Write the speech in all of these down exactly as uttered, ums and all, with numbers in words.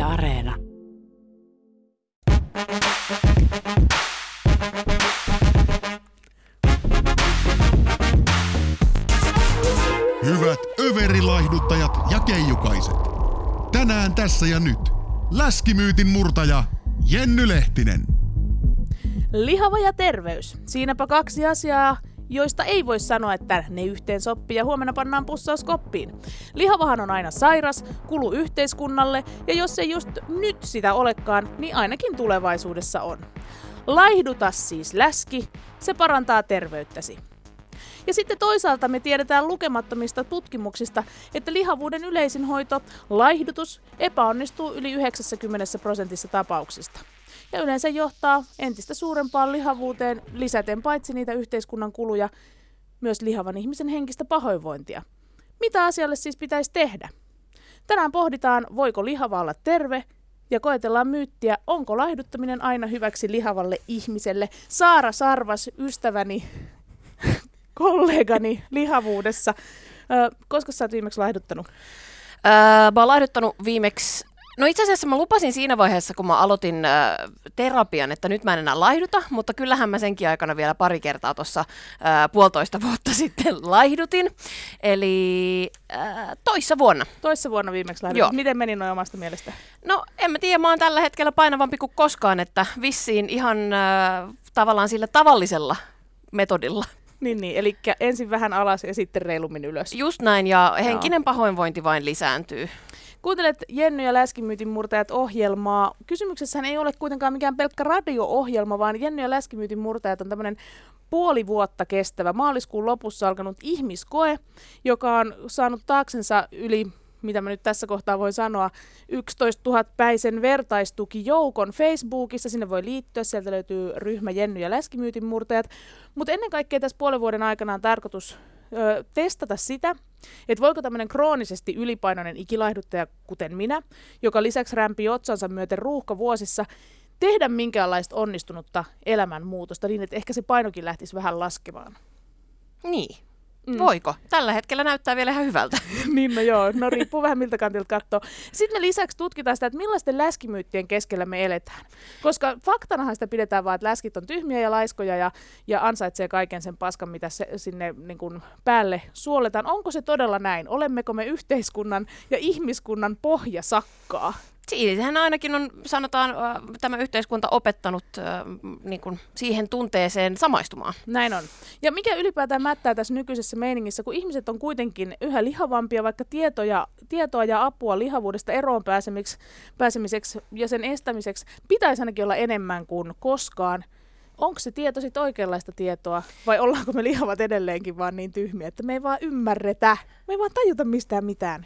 Areena. Hyvät överilaihduttajat ja keijukaiset. Tänään tässä ja nyt. Läskimyytin murtaja Jenny Lehtinen. Lihava ja terveys. Siinäpä kaksi asiaa, joista ei voi sanoa, että ne yhteen soppii ja huomenna pannaan pussaus koppiin. Lihavahan on aina sairas, kulu yhteiskunnalle ja jos ei just nyt sitä olekaan, niin ainakin tulevaisuudessa on. Laihduta siis läski, se parantaa terveyttäsi. Ja sitten toisaalta me tiedetään lukemattomista tutkimuksista, että lihavuuden yleisin hoito, laihdutus, epäonnistuu yli yhdeksänkymmentä prosentissa tapauksista. Ja yleensä johtaa entistä suurempaan lihavuuteen lisäten paitsi niitä yhteiskunnan kuluja, myös lihavan ihmisen henkistä pahoinvointia. Mitä asialle siis pitäisi tehdä? Tänään pohditaan, voiko lihava olla terve, ja koetellaan myyttiä, onko laihduttaminen aina hyväksi lihavalle ihmiselle. Saara Sarvas, ystäväni, kollegani lihavuudessa. Ö, koska sä oot viimeksi laihduttanut? Öö, mä oon laihduttanut viimeksi, no itse asiassa mä lupasin siinä vaiheessa, kun mä aloitin ö, terapian, että nyt mä en enää laihduta, mutta kyllähän mä senkin aikana vielä pari kertaa tuossa puolitoista vuotta sitten laihdutin. Eli ö, toissa vuonna. Toissa vuonna viimeksi laihdutut. Miten meni noin omasta mielestä? No en mä tiedä, mä oon tällä hetkellä painavampi kuin koskaan, että vissiin ihan ö, tavallaan sillä tavallisella metodilla. Niin, niin, eli ensin vähän alas ja sitten reilummin ylös. Just näin, ja henkinen no. pahoinvointi vain lisääntyy. Kuuntelet Jenny ja Läskimyytin murtajat -ohjelmaa. Kysymyksessähän ei ole kuitenkaan mikään pelkkä radio-ohjelma, vaan Jenny ja Läskimyytin murtajat on tämmöinen puoli vuotta kestävä maaliskuun lopussa alkanut ihmiskoe, joka on saanut taaksensa yli, mitä mä nyt tässä kohtaa voin sanoa, yksitoista tuhatta päisen vertaistukijoukon Facebookissa. Sinne voi liittyä, sieltä löytyy ryhmä Jenny ja Läskimyytin murtajat. Mutta ennen kaikkea tässä puolen vuoden aikana on tarkoitus ö, testata sitä, että voiko tämmöinen kroonisesti ylipainoinen ikilaihduttaja, kuten minä, joka lisäksi rämpii otsansa myöten ruuhkavuosissa, tehdä minkäänlaista onnistunutta elämänmuutosta niin, että ehkä se painokin lähtisi vähän laskemaan. Niin. Mm. Voiko? Tällä hetkellä näyttää vielä ihan hyvältä. Niin no joo, no riippuu vähän miltä kantilta katsoo. Sitten me lisäksi tutkitaan sitä, että millaisten läskimyyttien keskellä me eletään. Koska faktanahan sitä pidetään vaan, että läskit on tyhmiä ja laiskoja ja, ja ansaitsee kaiken sen paskan, mitä se, sinne niin kuin päälle suoletaan. Onko se todella näin? Olemmeko me yhteiskunnan ja ihmiskunnan pohjasakkaa? Siitähän ainakin on, sanotaan, tämä yhteiskunta opettanut niin kuin siihen tunteeseen samaistumaan. Näin on. Ja mikä ylipäätään mättää tässä nykyisessä meiningissä, kun ihmiset on kuitenkin yhä lihavampia, vaikka tietoja, tietoa ja apua lihavuudesta eroon pääsemiseksi, pääsemiseksi ja sen estämiseksi pitäisi ainakin olla enemmän kuin koskaan. Onko se tieto sitten oikeanlaista tietoa vai ollaanko me lihavat edelleenkin vaan niin tyhmiä, että me ei vaan ymmärretä, me ei vaan tajuta mistään mitään?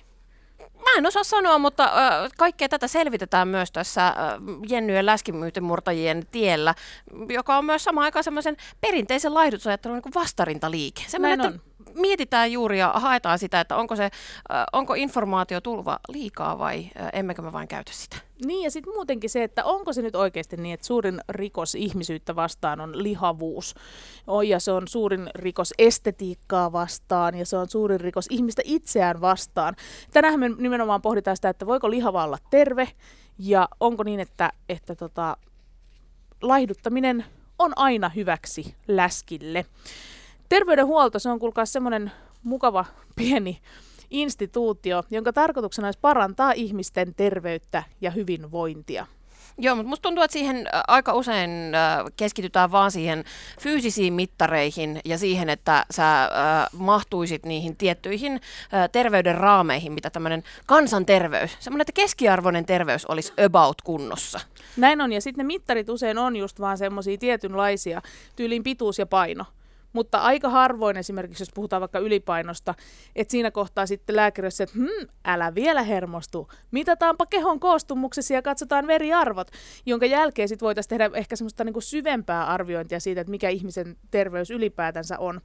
Mä en osaa sanoa, mutta äh, kaikkea tätä selvitetään myös tässä äh, Jenny ja Läskimyytin murtajien tiellä, joka on myös samaan aikaan semmoisen perinteisen laihdutusajattelun niin kuin vastarintaliike. Semmoinen, että mietitään juuri ja haetaan sitä, että onko, se, äh, onko informaatio tulva liikaa vai äh, emmekö me vain käytä sitä. Niin ja sitten muutenkin se, että onko se nyt oikeasti niin, että suurin rikos ihmisyyttä vastaan on lihavuus. Oh, ja se on suurin rikos estetiikkaa vastaan ja se on suurin rikos ihmistä itseään vastaan. Tänään me nimenomaan pohditaan sitä, että voiko lihava olla terve ja onko niin, että, että tota, laihduttaminen on aina hyväksi läskille. Terveydenhuolto, se on kuulkaa semmoinen mukava pieni instituutio, jonka tarkoituksena olisi parantaa ihmisten terveyttä ja hyvinvointia. Joo, mutta musta tuntuu, että siihen aika usein keskitytään vaan siihen fyysisiin mittareihin ja siihen, että sä mahtuisit niihin tiettyihin terveyden raameihin, mitä tämmöinen kansanterveys, semmoinen, että keskiarvoinen terveys olisi about kunnossa. Näin on, ja sitten ne mittarit usein on just vaan semmoisia tietynlaisia, tyyliin pituus ja paino. Mutta aika harvoin esimerkiksi, jos puhutaan vaikka ylipainosta, että siinä kohtaa sitten lääkäri on se, että hm, älä vielä hermostu, mitataanpa kehon koostumuksesi ja katsotaan veriarvot, jonka jälkeen sitten voitaisiin tehdä ehkä semmoista niin kuin syvempää arviointia siitä, että mikä ihmisen terveys ylipäätänsä on.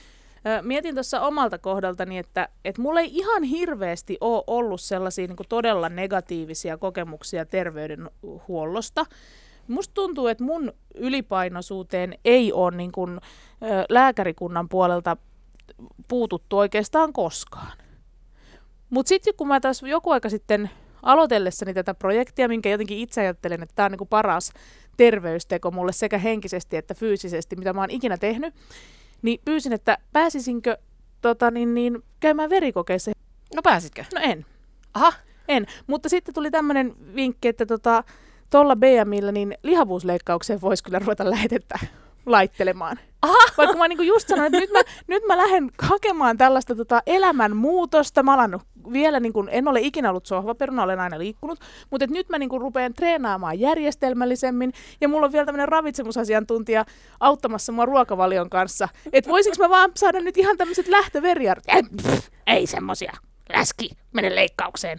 Mietin tuossa omalta kohdaltani, että, että mulla ei ihan hirveästi ole ollut sellaisia niin kuin todella negatiivisia kokemuksia terveydenhuollosta. Musta tuntuu, että mun ylipainoisuuteen ei ole niin kuin, ä, lääkärikunnan puolelta puututtu oikeastaan koskaan. Mutta sitten kun mä taas joku aika sitten aloitellessani tätä projektia, minkä jotenkin itse ajattelen, että tämä on niin kuin paras terveysteko mulle sekä henkisesti että fyysisesti, mitä mä oon ikinä tehnyt, niin pyysin, että pääsisinkö tota, niin, niin, käymään verikokeissa. No pääsitkö? No en. Aha. En, mutta sitten tuli tämmöinen vinkki, että tota, tuolla B M I:llä niin lihavuusleikkaukseen voisi kyllä ruveta lähetettä laittelemaan. Aha. Vaikka mä niinku just sanoin, että nyt mä, nyt mä lähden hakemaan tällaista tota elämänmuutosta. Mä alan vielä, niinku, en ole ikinä ollut sohvaperuna, olen aina liikkunut, mutta et nyt mä niinku rupean treenaamaan järjestelmällisemmin ja mulla on vielä tämmöinen ravitsemusasiantuntija auttamassa mua ruokavalion kanssa. Että voisinko mä vaan saada nyt ihan tämmöiset lähtöveriarvot? Ei semmosia. Läski, mene leikkaukseen.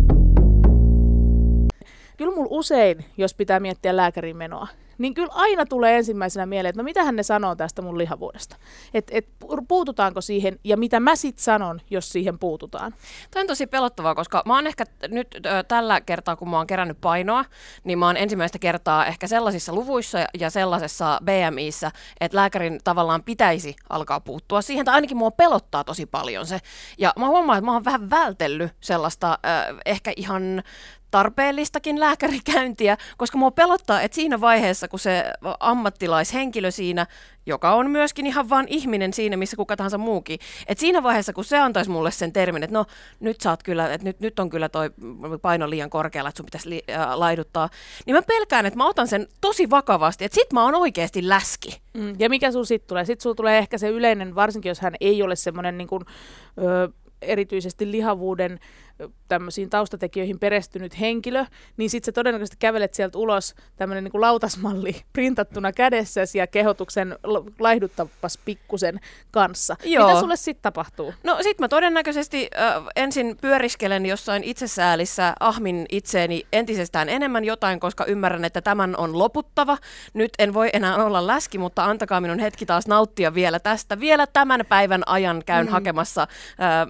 Kyllä mulla usein, jos pitää miettiä lääkärin menoa, niin kyllä aina tulee ensimmäisenä mieleen, että no mitähän ne sanoo tästä mun lihavuudesta. Että et, puututaanko siihen ja mitä mä sit sanon, jos siihen puututaan. Tämä on tosi pelottavaa, koska mä oon ehkä nyt ö, tällä kertaa, kun mä oon kerännyt painoa, niin mä oon ensimmäistä kertaa ehkä sellaisissa luvuissa ja sellaisessa B M I:ssä, että lääkärin tavallaan pitäisi alkaa puuttua siihen, tai ainakin mua pelottaa tosi paljon se. Ja mä huomaan, että mä oon vähän vältellyt sellaista ö, ehkä ihan tarpeellistakin lääkärikäyntiä, koska mua pelottaa, että siinä vaiheessa, kun se ammattilaishenkilö siinä, joka on myöskin ihan vaan ihminen siinä, missä kuka tahansa muukin, että siinä vaiheessa, kun se antaisi mulle sen termin, että no nyt sä oot kyllä, että nyt, nyt on kyllä toi paino liian korkealla, että sun pitäisi li, äh, laiduttaa, niin mä pelkään, että mä otan sen tosi vakavasti, että sit mä oon oikeasti läski. Mm, ja mikä sul sit tulee? Sit sul tulee ehkä se yleinen, varsinkin jos hän ei ole semmoinen niin kuin, ö, erityisesti lihavuuden tämmöisiin taustatekijöihin perestynyt henkilö, niin sitten sä todennäköisesti kävelet sieltä ulos tämmöinen niin kuin lautasmalli printattuna kädessäsi ja kehotuksen laihduttapas pikkusen kanssa. Joo. Mitä sulle sitten tapahtuu? No sit mä todennäköisesti äh, ensin pyöriskelen jossain itsesäälissä, ahmin itseeni entisestään enemmän jotain, koska ymmärrän, että tämän on loputtava. Nyt en voi enää olla läski, mutta antakaa minun hetki taas nauttia vielä tästä. Vielä tämän päivän ajan käyn mm. hakemassa äh,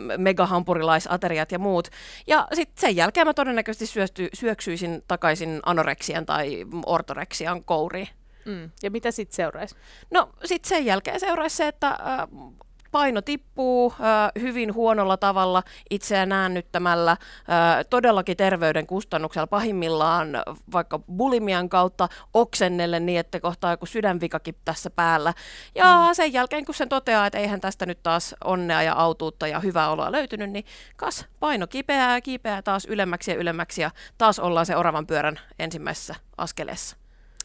megahampurilaisateriat ja muut. Ja sitten sen jälkeen mä todennäköisesti syösty, syöksyisin takaisin anoreksian tai ortoreksian kouriin. Mm. Ja mitä sitten seuraisi? No sitten sen jälkeen seuraisi se, että äh, paino tippuu äh, hyvin huonolla tavalla itseään näännyttämällä, äh, todellakin terveyden kustannuksella, pahimmillaan vaikka bulimian kautta oksennelle niin, että kohtaa joku sydänvikakin tässä päällä. Ja mm. sen jälkeen, kun sen toteaa, että eihän tästä nyt taas onnea ja autuutta ja hyvää oloa löytynyt, niin kas paino kipeää ja kipeää taas ylemmäksi ja ylemmäksi ja taas ollaan se oravan pyörän ensimmäisessä askeleessa.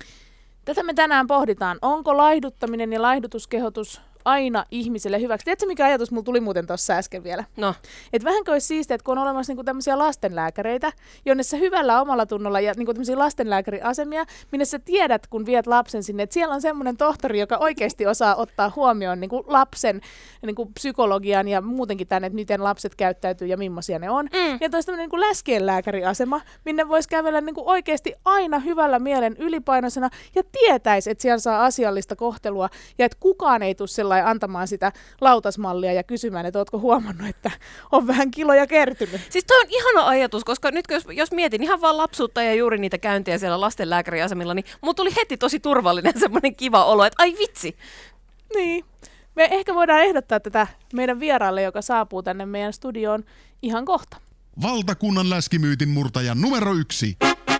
Tätä me tänään pohditaan. Onko laihduttaminen ja laihdutuskehotus aina ihmiselle hyväksi? Tiedätkö, mikä ajatus mulla tuli muuten tuossa äsken vielä? No. Että vähänkö olisi siistiä, että kun on olemassa niinku tämmöisiä lastenlääkäreitä, jonne sä hyvällä omalla tunnolla ja niinku tämmöisiä lastenlääkäriasemia, minne sä tiedät, kun viet lapsen sinne, että siellä on semmoinen tohtori, joka oikeasti osaa ottaa huomioon niinku lapsen niinku psykologian ja muutenkin tänne, että miten lapset käyttäytyy ja millaisia ne on. Mm. Ja toista tämmöinen niinku läskienlääkäriasema, minne voisi kävellä niinku oikeasti aina hyvällä mielen ylipainoisena ja tietäisi, että siellä saa asiallista kohtelua ja että kukaan ei tule sellainen antamaan sitä lautasmallia ja kysymään, että ootko huomannut, että on vähän kiloja kertynyt. Siis toi on ihana ajatus, koska nyt jos, jos mietin ihan vaan lapsuutta ja juuri niitä käyntejä siellä lastenlääkäriasemilla, niin mulla tuli heti tosi turvallinen semmoinen kiva olo, että ai vitsi. Niin. Me ehkä voidaan ehdottaa tätä meidän vieraalle, joka saapuu tänne meidän studioon ihan kohta. Valtakunnan läskimyytin murtaja numero yksi.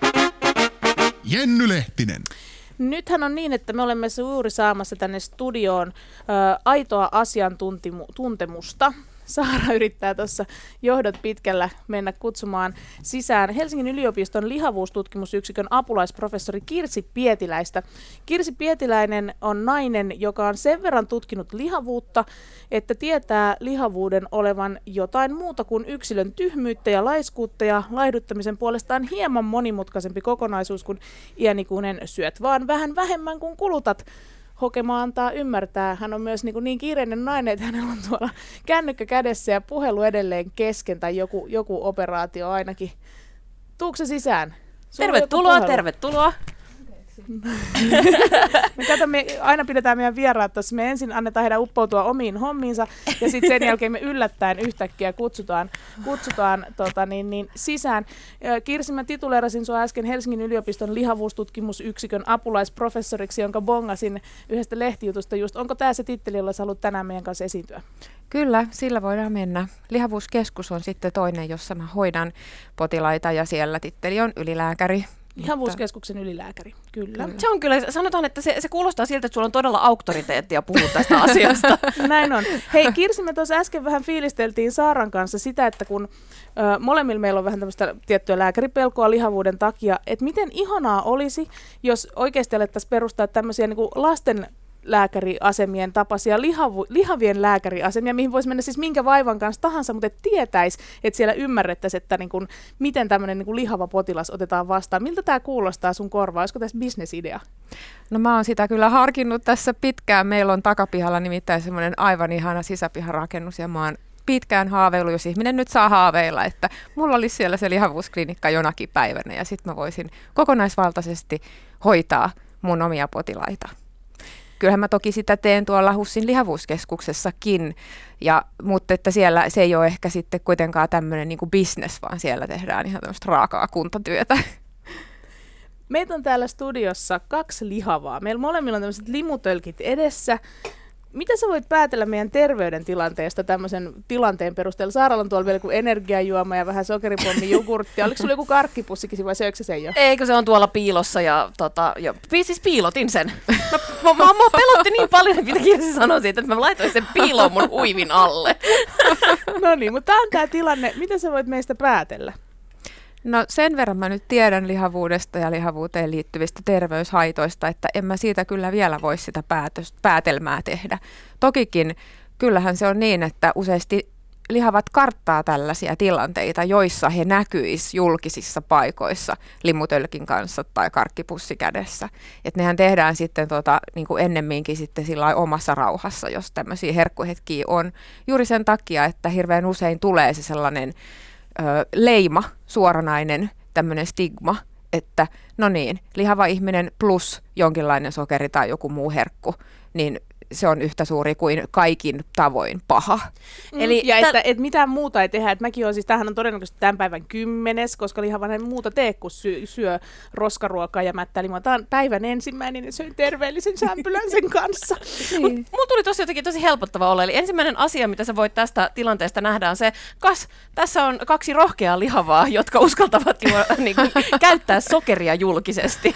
Jenny Lehtinen. Nythän on niin, että me olemme juuri saamassa tänne studioon ä, aitoa asiantuntemusta. Saara yrittää tuossa johdot pitkällä mennä kutsumaan sisään Helsingin yliopiston lihavuustutkimusyksikön apulaisprofessori Kirsi Pietiläistä. Kirsi Pietiläinen on nainen, joka on sen verran tutkinut lihavuutta, että tietää lihavuuden olevan jotain muuta kuin yksilön tyhmyyttä ja laiskuutta ja laihduttamisen puolestaan hieman monimutkaisempi kokonaisuus kuin iänikuinen syöt, vaan vähän vähemmän kuin kulutat. Hokema antaa ymmärtää. Hän on myös niin, niin kiireinen nainen, että hänellä on tuolla kännykkä kädessä ja puhelu edelleen kesken tai joku, joku operaatio ainakin. Tuukse sisään? Sulla tervetuloa, tervetuloa. Me kato, me aina pidetään meidän vieraat tuossa. Me ensin annetaan heidän uppoutua omiin hommiinsa ja sitten sen jälkeen me yllättäen yhtäkkiä kutsutaan, kutsutaan tota, niin, niin, sisään. Kirsi, mä tituleerasin sua äsken Helsingin yliopiston lihavuustutkimusyksikön apulaisprofessoriksi, jonka bongasin yhdestä lehtijutusta just. Onko tämä se titteli, jolla sä haluat tänään meidän kanssa esiintyä? Kyllä, sillä voidaan mennä. Lihavuuskeskus on sitten toinen, jossa mä hoidan potilaita ja siellä titteli on ylilääkäri. Lihavuuskeskuksen ylilääkäri, kyllä. Se on kyllä, sanotaan, että se, se kuulostaa siltä, että sulla on todella auktoriteettia puhua tästä asiasta. Näin on. Hei Kirsi, me tuossa äsken vähän fiilisteltiin Saaran kanssa sitä, että kun ö, molemmilla meillä on vähän tämmöistä tiettyä lääkäripelkoa lihavuuden takia, että miten ihanaa olisi, jos oikeasti alettaisiin perustaa tämmöisiä niin kuin lasten lääkäriasemien tapaisia lihavu, lihavien lääkäriasemia, mihin voisi mennä siis minkä vaivan kanssa tahansa, mutta et tietäisi, että siellä ymmärrettäisiin, että niin kun, miten tämmöinen niin kun lihava potilas otetaan vastaan. Miltä tämä kuulostaa sun korvaa? Olisiko tässä bisnesidea? No mä oon sitä kyllä harkinnut tässä pitkään. Meillä on takapihalla nimittäin semmoinen aivan ihana sisäpiharakennus ja mä oon pitkään haaveillut, jos ihminen nyt saa haaveilla, että mulla olisi siellä se lihavuusklinikka jonakin päivänä ja sitten mä voisin kokonaisvaltaisesti hoitaa mun omia potilaita. Kyllähän mä toki sitä teen tuolla HUSin lihavuuskeskuksessakin, ja, mutta että siellä se ei ole ehkä sitten kuitenkaan tämmöinen niin kuin business, vaan siellä tehdään ihan tämmöistä raakaa kuntatyötä. Meitä on täällä studiossa kaksi lihavaa. Meillä molemmilla on tämmöiset limutölkit edessä. Mitä sä voit päätellä meidän terveydentilanteesta tämmöisen tilanteen perusteella? Saaralla on tuolla vielä joku energiajuoma ja vähän sokeripommi jogurttia. Oliko sulla joku karkkipussikin vai söikö se jo? Eikö se on tuolla piilossa ja tota, jo, siis piilotin sen. Mä, mä, mä, mä pelotti niin paljon, mitä Kirsi sanoi siitä, että mä laitoin sen piiloon mun huivin alle. No niin, mutta tää on tää tilanne. Mitä sä voit meistä päätellä? No sen verran mä nyt tiedän lihavuudesta ja lihavuuteen liittyvistä terveyshaitoista, että en mä siitä kyllä vielä voi sitä päätös, päätelmää tehdä. Tokikin kyllähän se on niin, että useasti lihavat karttaa tällaisia tilanteita, joissa he näkyis julkisissa paikoissa limutölkin kanssa tai karkkipussi kädessä. Että nehän tehdään sitten tota, niin kuin ennemminkin sitten sillä omassa rauhassa, jos tämmöisiä herkkuhetkiä on. Juuri sen takia, että hirveän usein tulee se sellainen Ö, leima, suoranainen tämmöinen stigma, että no niin, lihava ihminen plus jonkinlainen sokeri tai joku muu herkku, niin se on yhtä suuri kuin kaikin tavoin paha. Mm. Eli ja että et mitään muuta ei tehdä. Et mäkin on siis, tämähän on todennäköisesti tämän päivän kymmenes, koska lihavan ei muuta tee, kun syö, syö roskaruokaa ja mättälimaa. Tämä on päivän ensimmäinen ja söin terveellisen sämpylän sen kanssa. Niin. Mulla tuli tosi jotenkin tosi helpottava olla. Eli ensimmäinen asia, mitä sä voit tästä tilanteesta nähdä, on se, kas, tässä on kaksi rohkeaa lihavaa, jotka uskaltavat jo, niin kuin, käyttää sokeria julkisesti.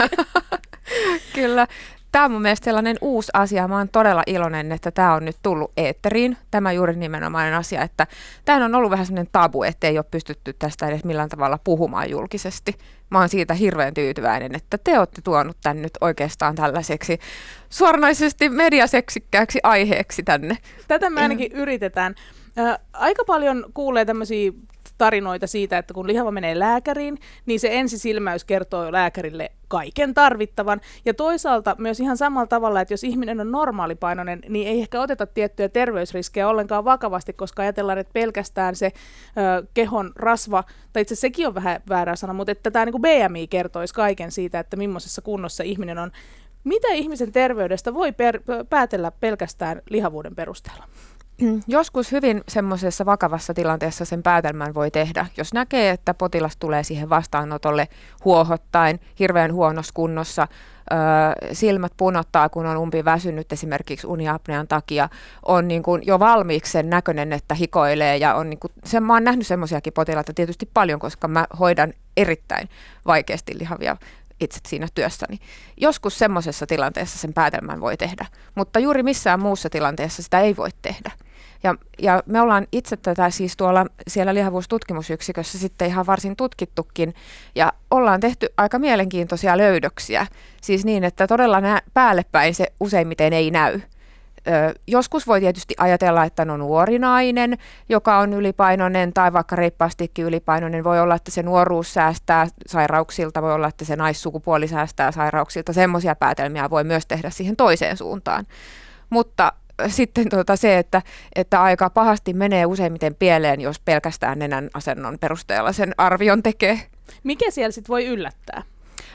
Kyllä. Tämä on mun mielestä sellainen uusi asia. Mä oon todella iloinen, että tämä on nyt tullut eetteriin. Tämä juuri nimenomainen asia, että tämä on ollut vähän sellainen tabu, ettei ole pystytty tästä edes millään tavalla puhumaan julkisesti. Mä oon siitä hirveän tyytyväinen, että te olette tuonut tän nyt oikeastaan tällaiseksi suoranaisesti mediaseksikkääksi aiheeksi tänne. Tätä me ainakin mm. yritetään. Ä, aika paljon kuulee tämmöisiä tarinoita siitä, että kun lihava menee lääkäriin, niin se ensisilmäys kertoo lääkärille kaiken tarvittavan. Ja toisaalta myös ihan samalla tavalla, että jos ihminen on normaalipainoinen, niin ei ehkä oteta tiettyjä terveysriskejä ollenkaan vakavasti, koska ajatellaan, että pelkästään se ö, kehon rasva, tai itse asiassa sekin on vähän väärä sana, mutta että tämä niin kuin B M I kertoisi kaiken siitä, että millaisessa kunnossa ihminen on. Mitä ihmisen terveydestä voi per- päätellä pelkästään lihavuuden perusteella? Joskus hyvin semmoisessa vakavassa tilanteessa sen päätelmän voi tehdä, jos näkee, että potilas tulee siihen vastaanotolle huohottaen, hirveän huonossa kunnossa, ö, silmät punottaa, kun on umpi väsynyt esimerkiksi uniapnean takia, on niin kuin jo valmiiksi sen näköinen, että hikoilee ja on niin kuin, sen, mä oon nähnyt semmoisiakin potilaita tietysti paljon, koska mä hoidan erittäin vaikeasti lihavia itse siinä työssäni. Joskus semmoisessa tilanteessa sen päätelmän voi tehdä, mutta juuri missään muussa tilanteessa sitä ei voi tehdä. Ja, ja me ollaan itse tätä siis tuolla siellä lihavuustutkimusyksikössä sitten ihan varsin tutkittukin ja ollaan tehty aika mielenkiintoisia löydöksiä. Siis niin, että todella nää päälle päin se useimmiten ei näy. Ö, joskus voi tietysti ajatella, että on nuori nainen, joka on ylipainoinen tai vaikka reippaastikin ylipainoinen. Voi olla, että se nuoruus säästää sairauksilta, voi olla, että se naissukupuoli säästää sairauksilta. Semmoisia päätelmiä voi myös tehdä siihen toiseen suuntaan. Mutta sitten tuota se, että, että aika pahasti menee useimmiten pieleen, jos pelkästään nenän asennon perusteella sen arvion tekee. Mikä siellä sitten voi yllättää?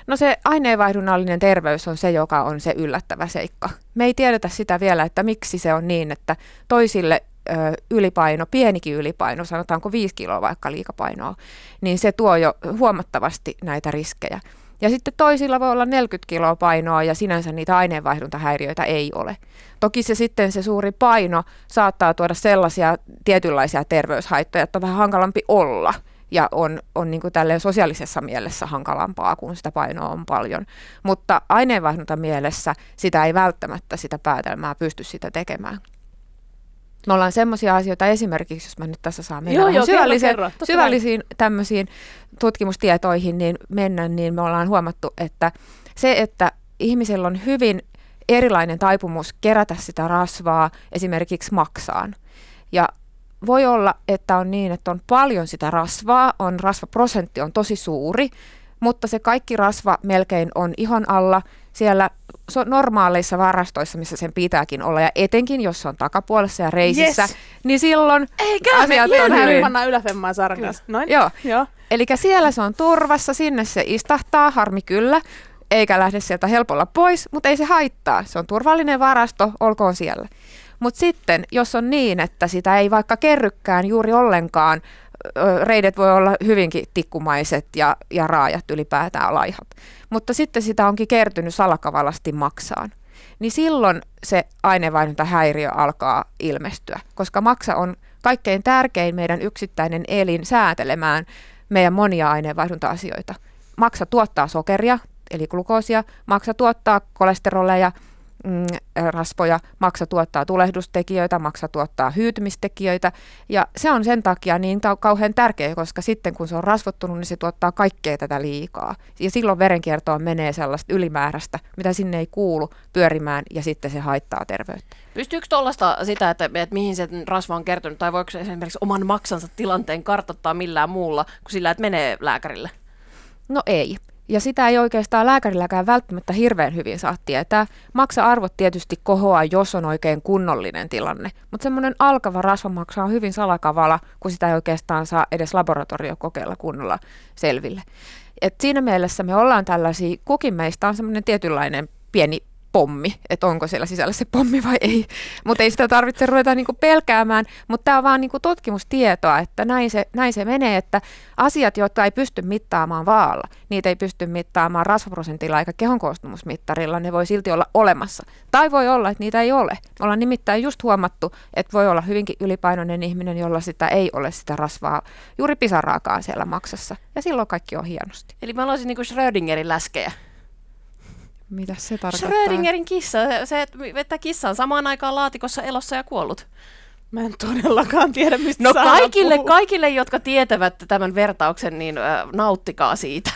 No se aineenvaihdunnallinen terveys on se, joka on se yllättävä seikka. Me ei tiedetä sitä vielä, että miksi se on niin, että toisille ö, ylipaino, pienikin ylipaino, sanotaanko viisi kiloa vaikka liikapainoa, niin se tuo jo huomattavasti näitä riskejä. Ja sitten toisilla voi olla neljäkymmentä kiloa painoa ja sinänsä niitä aineenvaihduntahäiriöitä ei ole. Toki se sitten se suuri paino saattaa tuoda sellaisia tietynlaisia terveyshaittoja, että on vähän hankalampi olla ja on, on niin kuin tälleen sosiaalisessa mielessä hankalampaa, kun sitä painoa on paljon. Mutta aineenvaihdunta-mielessä sitä ei välttämättä sitä päätelmää pysty sitä tekemään. Me ollaan semmoisia asioita esimerkiksi, jos mä nyt tässä saan mennä joo, joo, syvällisiin, kerro, kerro, syvällisiin tämmöisiin tutkimustietoihin, niin mennä, niin me ollaan huomattu, että se, että ihmisillä on hyvin erilainen taipumus kerätä sitä rasvaa esimerkiksi maksaan. Ja voi olla, että on niin, että on paljon sitä rasvaa, on rasvaprosentti on tosi suuri, mutta se kaikki rasva melkein on ihon alla siellä normaaleissa varastoissa, missä sen pitääkin olla, ja etenkin jos se on takapuolessa ja reisissä, Yes. niin silloin Eikä, asiat me on hyvin. pannaan yläfemmaan Saaran kanssa. Noin. Joo. Joo. Eli siellä se on turvassa, sinne se istahtaa, harmi kyllä, eikä lähde sieltä helpolla pois, mutta ei se haittaa. Se on turvallinen varasto, olkoon siellä. Mutta sitten, jos on niin, että sitä ei vaikka kerrykään juuri ollenkaan, reidet voi olla hyvinkin tikkumaiset ja, ja raajat ylipäätään laihat, mutta sitten sitä onkin kertynyt salakavalasti maksaan, niin silloin se aineenvaihduntahäiriö alkaa ilmestyä, koska maksa on kaikkein tärkein meidän yksittäinen elin säätelemään meidän monia aineenvaihdunta-asioita. Maksa tuottaa sokeria, eli glukoosia, maksa tuottaa kolesteroleja, mm, rasvoja, maksa tuottaa tulehdustekijöitä, maksa tuottaa hyytymistekijöitä, ja se on sen takia niin kauhean tärkeä, koska sitten kun se on rasvottunut, niin se tuottaa kaikkea tätä liikaa, ja silloin verenkiertoon menee sellaista ylimääräistä, mitä sinne ei kuulu pyörimään, ja sitten se haittaa terveyttä. Pystyykö tuollaista sitä, että, että mihin se rasva on kertynyt, tai voiko se esimerkiksi oman maksansa tilanteen kartoittaa millään muulla kuin sillä, että menee lääkärille? No ei. Ja sitä ei oikeastaan lääkärilläkään välttämättä hirveän hyvin saa tietää. Maksa-arvot tietysti kohoaa, jos on oikein kunnollinen tilanne. Mutta semmoinen alkava rasvamaksa on hyvin salakavala, kun sitä ei oikeastaan saa edes laboratoriokokeilla kunnolla selville. Et siinä mielessä me ollaan tällaisia, kukin meistä on semmoinen tietynlainen pieni pommi, että onko siellä sisällä se pommi vai ei. Mutta ei sitä tarvitse ruveta niinku pelkäämään, mutta tämä on vaan niinku tutkimustietoa, että näin se, näin se menee, että asiat, jotka ei pysty mittaamaan vaalla, niitä ei pysty mittaamaan rasvaprosentilla eikä kehonkoostumusmittarilla, ne voi silti olla olemassa. Tai voi olla, että niitä ei ole. Me ollaan nimittäin just huomattu, että voi olla hyvinkin ylipainoinen ihminen, jolla sitä ei ole sitä rasvaa, juuri pisaraakaan siellä maksassa. Ja silloin kaikki on hienosti. Eli mä olisin niinku Schrödingerin läskejä. Mitä se tarkoittaa? Schrödingerin kissa, se, että kissa on samaan aikaan laatikossa elossa ja kuollut. Mä en todellakaan tiedä, mistä No Saara kaikille, puhuu. kaikille, jotka tietävät tämän vertauksen, niin äh, nauttikaa siitä.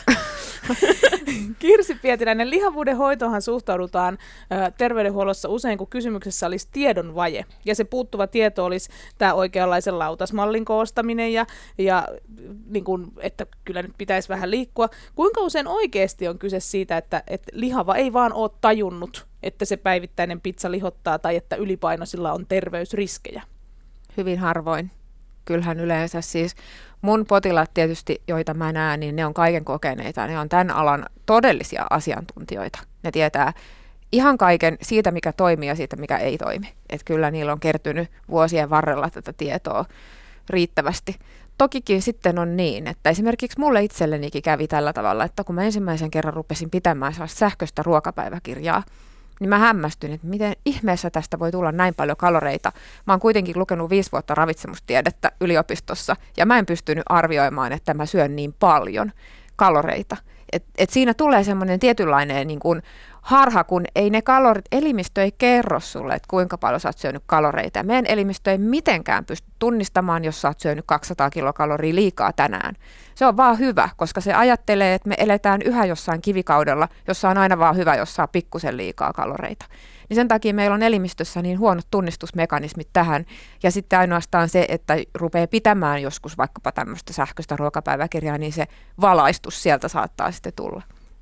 Kirsi Pietiläinen, lihavuuden hoitohan suhtaudutaan ö, terveydenhuollossa usein, kun kysymyksessä olisi tiedonvaje. Ja se puuttuva tieto olisi tämä oikeanlaisen lautasmallin koostaminen ja, ja niin kun, että kyllä nyt pitäisi vähän liikkua. Kuinka usein oikeasti on kyse siitä, että, että lihava ei vaan ole tajunnut, että se päivittäinen pizza lihottaa tai että ylipainoisilla on terveysriskejä? Hyvin harvoin. Kyllähän yleensä siis mun potilaat tietysti, joita mä näen, niin ne on kaiken kokeneita. Ne on tämän alan todellisia asiantuntijoita. Ne tietää ihan kaiken siitä, mikä toimii ja siitä, mikä ei toimi. Et kyllä niillä on kertynyt vuosien varrella tätä tietoa riittävästi. Tokikin sitten on niin, että esimerkiksi mulle itsellenikin kävi tällä tavalla, että kun mä ensimmäisen kerran rupesin pitämään sellaista sähköistä ruokapäiväkirjaa, niin mä hämmästyin, että miten ihmeessä tästä voi tulla näin paljon kaloreita. Mä oon kuitenkin lukenut viisi vuotta ravitsemustiedettä yliopistossa, ja mä en pystynyt arvioimaan, että mä syön niin paljon kaloreita. Et, et siinä tulee semmoinen tietynlainen niin kuin harha, kun ei ne kalorit, elimistö ei kerro sulle, että kuinka paljon sä oot syönyt kaloreita. Ja meidän elimistö ei mitenkään pysty tunnistamaan, jos sä oot syönyt kaksisataa kilokaloria liikaa tänään. Se on vaan hyvä, koska se ajattelee, että me eletään yhä jossain kivikaudella, jossa on aina vaan hyvä, jos saa pikkusen liikaa kaloreita. Niin sen takia meillä on elimistössä niin huonot tunnistusmekanismit tähän. Ja sitten ainoastaan se, että rupeaa pitämään joskus vaikkapa tämmöistä sähköistä ruokapäiväkirjaa, niin se valaistus sieltä saattaa sitten tulla.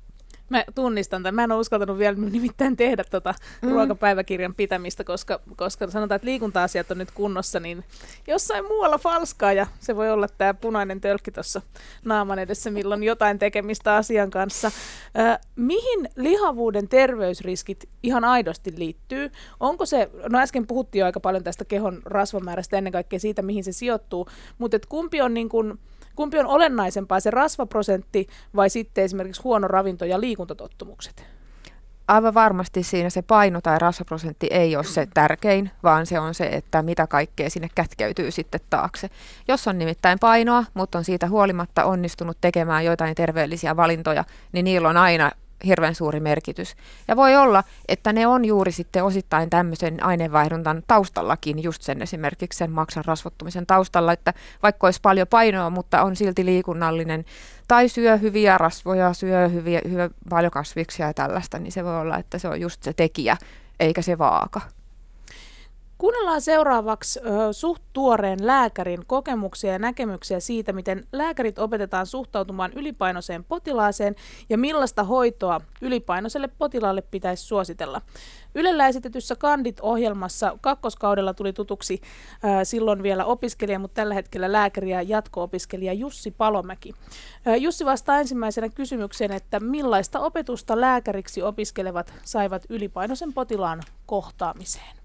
Mä tunnistan tämän. Mä en ole uskaltanut vielä nimittäin tehdä tuota mm. ruokapäiväkirjan pitämistä, koska, koska sanotaan, että liikunta-asiat on nyt kunnossa, niin jossain muualla falskaa, ja se voi olla tämä punainen tölkki tuossa naaman edessä, milloin jotain tekemistä asian kanssa. Äh, mihin lihavuuden terveysriskit ihan aidosti liittyy? Onko se, no äsken puhuttiin jo aika paljon tästä kehon rasvamäärästä, ennen kaikkea siitä, mihin se sijoittuu, mutta kumpi on niin kuin Kumpi on olennaisempaa, se rasvaprosentti vai sitten esimerkiksi huono ravinto ja liikuntatottumukset? Aivan varmasti siinä se paino tai rasvaprosentti ei ole se tärkein, vaan se on se, että mitä kaikkea sinne kätkeytyy sitten taakse. Jos on nimittäin painoa, mutta on siitä huolimatta onnistunut tekemään joitain terveellisiä valintoja, niin niillä on aina hirveän suuri merkitys. Ja voi olla, että ne on juuri sitten osittain tämmöisen aineenvaihduntan taustallakin, just sen esimerkiksi sen maksan rasvottumisen taustalla, että vaikka olisi paljon painoa, mutta on silti liikunnallinen tai syö hyviä rasvoja, syö hyviä, hyviä paljon kasviksia ja tällaista, niin se voi olla, että se on just se tekijä, eikä se vaaka. Kuunnellaan seuraavaksi ö, suht tuoreen lääkärin kokemuksia ja näkemyksiä siitä, miten lääkärit opetetaan suhtautumaan ylipainoiseen potilaaseen ja millaista hoitoa ylipainoiselle potilaalle pitäisi suositella. Ylellä esitetyssä Kandit-ohjelmassa kakkoskaudella tuli tutuksi ö, silloin vielä opiskelija, mutta tällä hetkellä lääkäri ja jatko-opiskelija Jussi Palomäki. Ö, Jussi vastaa ensimmäisenä kysymykseen, että millaista opetusta lääkäriksi opiskelevat saivat ylipainoisen potilaan kohtaamiseen.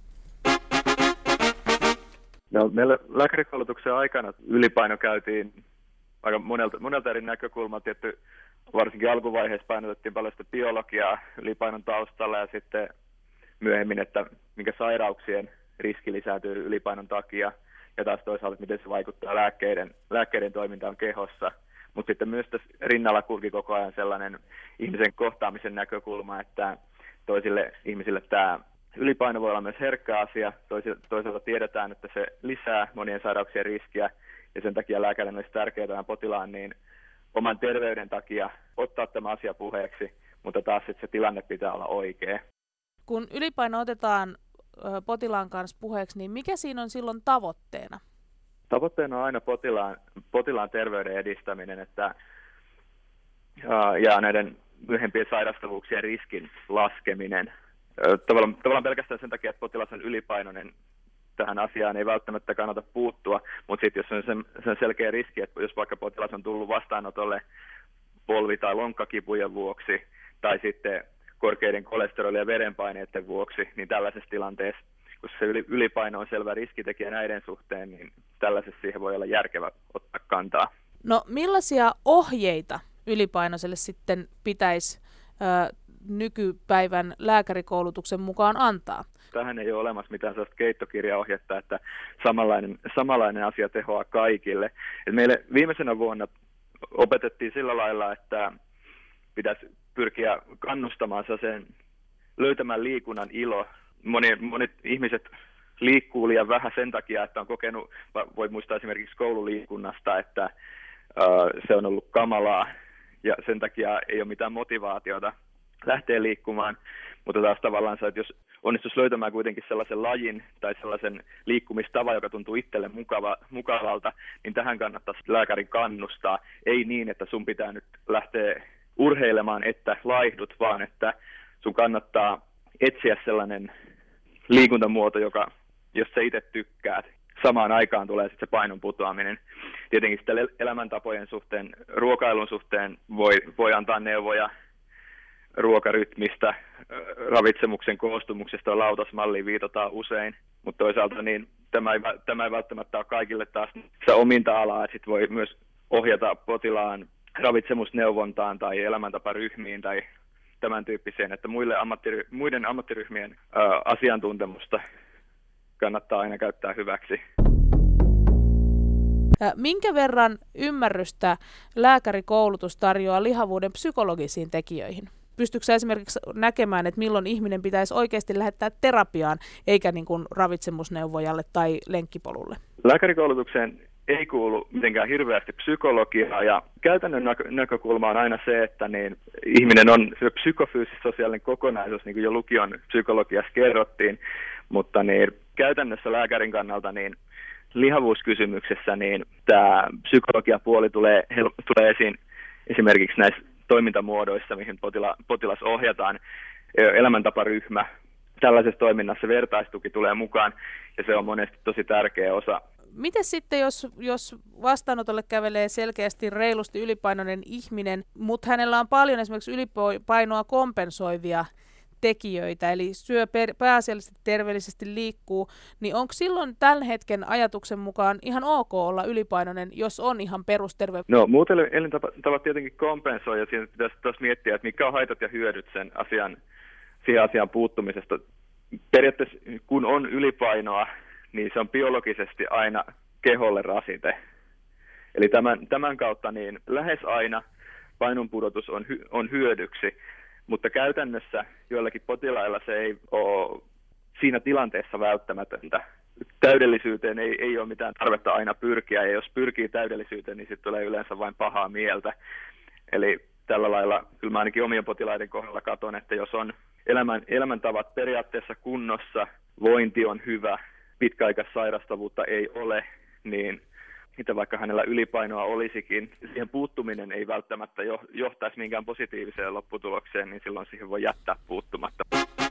No, meillä lääkärikoulutuksen aikana ylipaino käytiin aika monelta, monelta eri näkökulmalta. Tietty, varsinkin alkuvaiheessa painotettiin paljon sitä biologiaa ylipainon taustalla ja sitten myöhemmin, että minkä sairauksien riski lisääntyy ylipainon takia ja taas toisaalta, miten se vaikuttaa lääkkeiden, lääkkeiden toimintaan kehossa. Mutta sitten myös tässä rinnalla kulki koko ajan sellainen ihmisen kohtaamisen näkökulma, että toisille ihmisille tämä ylipaino voi olla myös herkkä asia. Toisaalta tiedetään, että se lisää monien sairauksien riskiä ja sen takia lääkärin olisi tärkeää tämän potilaan niin oman terveyden takia ottaa tämä asia puheeksi, mutta taas että se tilanne pitää olla oikea. Kun ylipaino otetaan potilaan kanssa puheeksi, niin mikä siinä on silloin tavoitteena? Tavoitteena on aina potilaan, potilaan terveyden edistäminen että, ja näiden myöhempien sairastavuuksien riskin laskeminen. Tavallaan, tavallaan pelkästään sen takia, että potilas on ylipainoinen, tähän asiaan ei välttämättä kannata puuttua, mutta sitten jos on sen, sen selkeä riski, että jos vaikka potilas on tullut vastaanotolle polvi- tai lonkkakipujen vuoksi tai sitten korkeiden kolesteroli- ja verenpaineiden vuoksi, niin tällaisessa tilanteessa, kun se ylipaino on selvä riskitekijä näiden suhteen, niin tällaisessa siihen voi olla järkevä ottaa kantaa. No millaisia ohjeita ylipainoiselle sitten pitäisi ö, nykypäivän lääkärikoulutuksen mukaan antaa? Tähän ei ole olemassa mitään sellaista keittokirjaohjetta, että samanlainen, samanlainen asia tehoaa kaikille. Et meille viimeisenä vuonna opetettiin sillä lailla, että pitäisi pyrkiä kannustamaan sen löytämään liikunnan ilo. Moni, monet ihmiset liikkuu liian vähän sen takia, että on kokenut, voi muistaa esimerkiksi koululiikunnasta, että uh, se on ollut kamalaa ja sen takia ei ole mitään motivaatiota lähteä liikkumaan, mutta taas tavallaan se, että jos onnistuisi löytämään kuitenkin sellaisen lajin tai sellaisen liikkumistavan, joka tuntuu itselle mukava, mukavalta, niin tähän kannattaisi lääkärin kannustaa. Ei niin, että sun pitää nyt lähteä urheilemaan, että laihdut, vaan että sun kannattaa etsiä sellainen liikuntamuoto, joka, jos sä itse tykkäät. Samaan aikaan tulee sitten se painon putoaminen. Tietenkin sitten elämäntapojen suhteen, ruokailun suhteen voi, voi antaa neuvoja ruokarytmistä, ravitsemuksen koostumuksesta lautasmalliin viitataan usein, mutta toisaalta niin tämä, ei, tämä ei välttämättä ole kaikille taas se ominta alaa, että sit voi myös ohjata potilaan ravitsemusneuvontaan tai elämäntaparyhmiin tai tämän tyyppiseen, että muille ammattiry, muiden ammattiryhmien ä, asiantuntemusta kannattaa aina käyttää hyväksi. Minkä verran ymmärrystä lääkärikoulutus tarjoaa lihavuuden psykologisiin tekijöihin? Pystytkö sä esimerkiksi näkemään, että milloin ihminen pitäisi oikeasti lähettää terapiaan, eikä niin kuin ravitsemusneuvojalle tai lenkkipolulle? Lääkärikoulutukseen ei kuulu mitenkään hirveästi psykologiaa, ja käytännön näkö- näkökulma on aina se, että niin ihminen on psykofyysis-sosiaalinen kokonaisuus, niin kuin jo lukion psykologiassa kerrottiin, mutta niin käytännössä lääkärin kannalta niin lihavuuskysymyksessä niin tämä psykologiapuoli tulee, tulee esiin esimerkiksi näissä toimintamuodoissa, mihin potila, potilas ohjataan, elämäntaparyhmä. Tällaisessa toiminnassa vertaistuki tulee mukaan, ja se on monesti tosi tärkeä osa. Miten sitten, jos, jos vastaanotolle kävelee selkeästi reilusti ylipainoinen ihminen, mutta hänellä on paljon esimerkiksi ylipainoa kompensoivia tekijöitä, eli syö per, pääasiallisesti terveellisesti, liikkuu, niin onko silloin tämän hetken ajatuksen mukaan ihan ok olla ylipainoinen, jos on ihan perusterve? No muut elintavat tietenkin kompensoi, ja siinä pitäisi taas miettiä, että mitkä on haitat ja hyödyt sen asian, siihen asiaan puuttumisesta. Periaatteessa kun on ylipainoa, niin se on biologisesti aina keholle rasite. Eli tämän, tämän kautta niin lähes aina painonpudotus on, hy, on hyödyksi, mutta käytännössä joillakin potilailla se ei ole siinä tilanteessa välttämätöntä. Täydellisyyteen ei, ei ole mitään tarvetta aina pyrkiä, ja jos pyrkii täydellisyyteen, niin sitten tulee yleensä vain pahaa mieltä. Eli tällä lailla kyllä mä ainakin omien potilaiden kohdalla katson, että jos on elämän, elämäntavat periaatteessa kunnossa, vointi on hyvä, pitkäaikaissairastavuutta ei ole, niin mitä vaikka hänellä ylipainoa olisikin, siihen puuttuminen ei välttämättä johtaisi minkään positiiviseen lopputulokseen, niin silloin siihen voi jättää puuttumatta.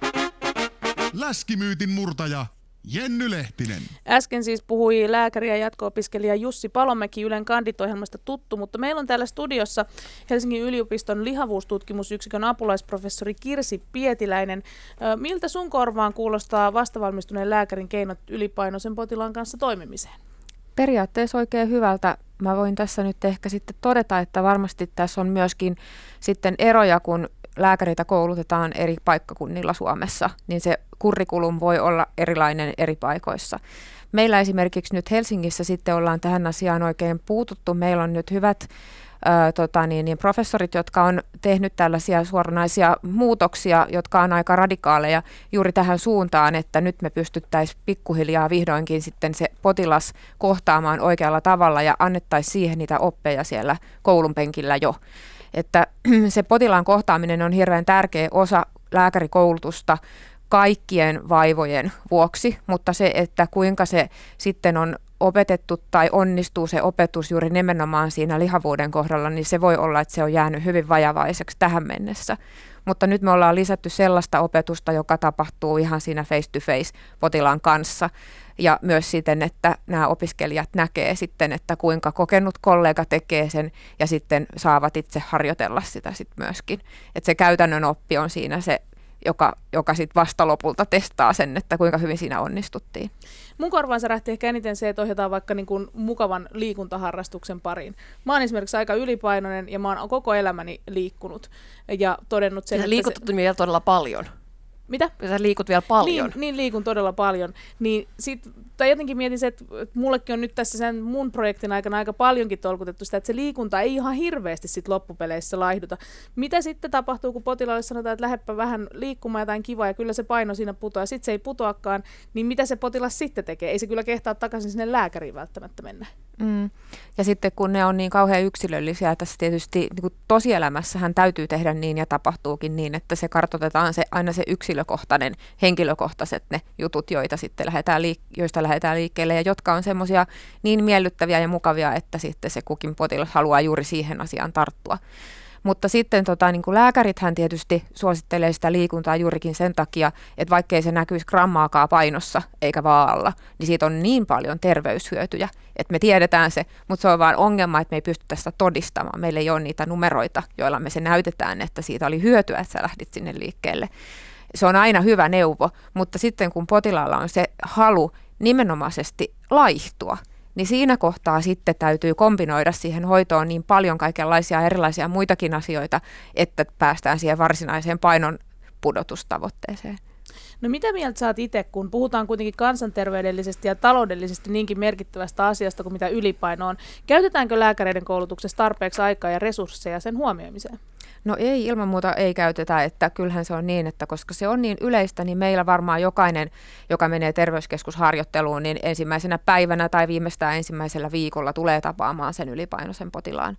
Läskimyytin murtaja Jenny Lehtinen. Äsken siis puhui lääkäri ja jatko-opiskelija Jussi Palomäki, Ylen Kandit-ohjelmasta tuttu, mutta meillä on täällä studiossa Helsingin yliopiston lihavuustutkimusyksikön apulaisprofessori Kirsi Pietiläinen. Miltä sun korvaan kuulostaa vastavalmistuneen lääkärin keinot ylipainoisen potilaan kanssa toimimiseen? Periaatteessa oikein hyvältä. Mä voin tässä nyt ehkä sitten todeta, että varmasti tässä on myöskin sitten eroja, kun lääkäreitä koulutetaan eri paikkakunnilla Suomessa, niin se kurrikulum voi olla erilainen eri paikoissa. Meillä esimerkiksi nyt Helsingissä sitten ollaan tähän asiaan oikein puututtu. Meillä on nyt hyvät ää, tota niin, niin professorit, jotka on tehnyt tällaisia suoranaisia muutoksia, jotka on aika radikaaleja juuri tähän suuntaan, että nyt me pystyttäisiin pikkuhiljaa vihdoinkin sitten se potilas kohtaamaan oikealla tavalla ja annettaisiin siihen niitä oppeja siellä koulun penkillä jo. Että se potilaan kohtaaminen on hirveän tärkeä osa lääkärikoulutusta kaikkien vaivojen vuoksi, mutta se, että kuinka se sitten on opetettu tai onnistuu se opetus juuri nimenomaan siinä lihavuuden kohdalla, niin se voi olla, että se on jäänyt hyvin vajavaiseksi tähän mennessä. Mutta nyt me ollaan lisätty sellaista opetusta, joka tapahtuu ihan siinä face to face potilaan kanssa. Ja myös siten, että nämä opiskelijat näkee sitten, että kuinka kokenut kollega tekee sen ja sitten saavat itse harjoitella sitä sitten myöskin. Että se käytännön oppi on siinä se, joka, joka sitten vasta lopulta testaa sen, että kuinka hyvin siinä onnistuttiin. Mun korvaan särähti ehkä eniten se, että ohjataan vaikka niin kuin mukavan liikuntaharrastuksen pariin. Mä oon esimerkiksi aika ylipainoinen ja mä oon koko elämäni liikkunut ja todennut sen, ja että... liikut se... vielä todella paljon. Mitä? Sä liikut vielä paljon. Niin, niin liikun todella paljon. Niin sit, tai jotenkin mietin se, että mullekin on nyt tässä sen mun projektin aikana aika paljonkin tolkutettu sitä, että se liikunta ei ihan hirveästi sit loppupeleissä laihduta. Mitä sitten tapahtuu, kun potilaalle sanotaan, että lähdepä vähän liikkumaan jotain kivaa ja kyllä se paino siinä putoaa ja sitten se ei putoakaan, niin mitä se potilas sitten tekee? Ei se kyllä kehtaa takaisin sinne lääkäriin välttämättä mennä. Mm. Ja sitten kun ne on niin kauhean yksilöllisiä, tässä tietysti niin kuin tosielämässähän täytyy tehdä niin ja tapahtuukin niin, että se kartoitetaan se, aina se yksilökohtainen, henkilökohtaiset ne jutut, joita sitten lähdetään liik- joista lähdetään liikkeelle ja jotka on semmoisia niin miellyttäviä ja mukavia, että sitten se kukin potilas haluaa juuri siihen asiaan tarttua. Mutta sitten tota, niin kuin lääkärithän tietysti suosittelee sitä liikuntaa juurikin sen takia, että vaikkei se näkyisi grammaakaan painossa eikä vaalla, niin siitä on niin paljon terveyshyötyjä, että me tiedetään se, mutta se on vaan ongelma, että me ei pystytä sitä todistamaan. Meillä ei ole niitä numeroita, joilla me se näytetään, että siitä oli hyötyä, että sä lähdit sinne liikkeelle. Se on aina hyvä neuvo, mutta sitten kun potilaalla on se halu nimenomaisesti laihtua, niin siinä kohtaa sitten täytyy kombinoida siihen hoitoon niin paljon kaikenlaisia erilaisia muitakin asioita, että päästään siihen varsinaiseen painon pudotustavoitteeseen. No mitä mieltä sä oot itse, kun puhutaan kuitenkin kansanterveydellisesti ja taloudellisesti niinkin merkittävästä asiasta kuin mitä ylipaino on? Käytetäänkö lääkäreiden koulutuksessa tarpeeksi aikaa ja resursseja sen huomioimiseen? No ei, ilman muuta ei käytetä, että kyllähän se on niin, että koska se on niin yleistä, niin meillä varmaan jokainen, joka menee terveyskeskusharjoitteluun, niin ensimmäisenä päivänä tai viimeistään ensimmäisellä viikolla tulee tapaamaan sen ylipainoisen potilaan.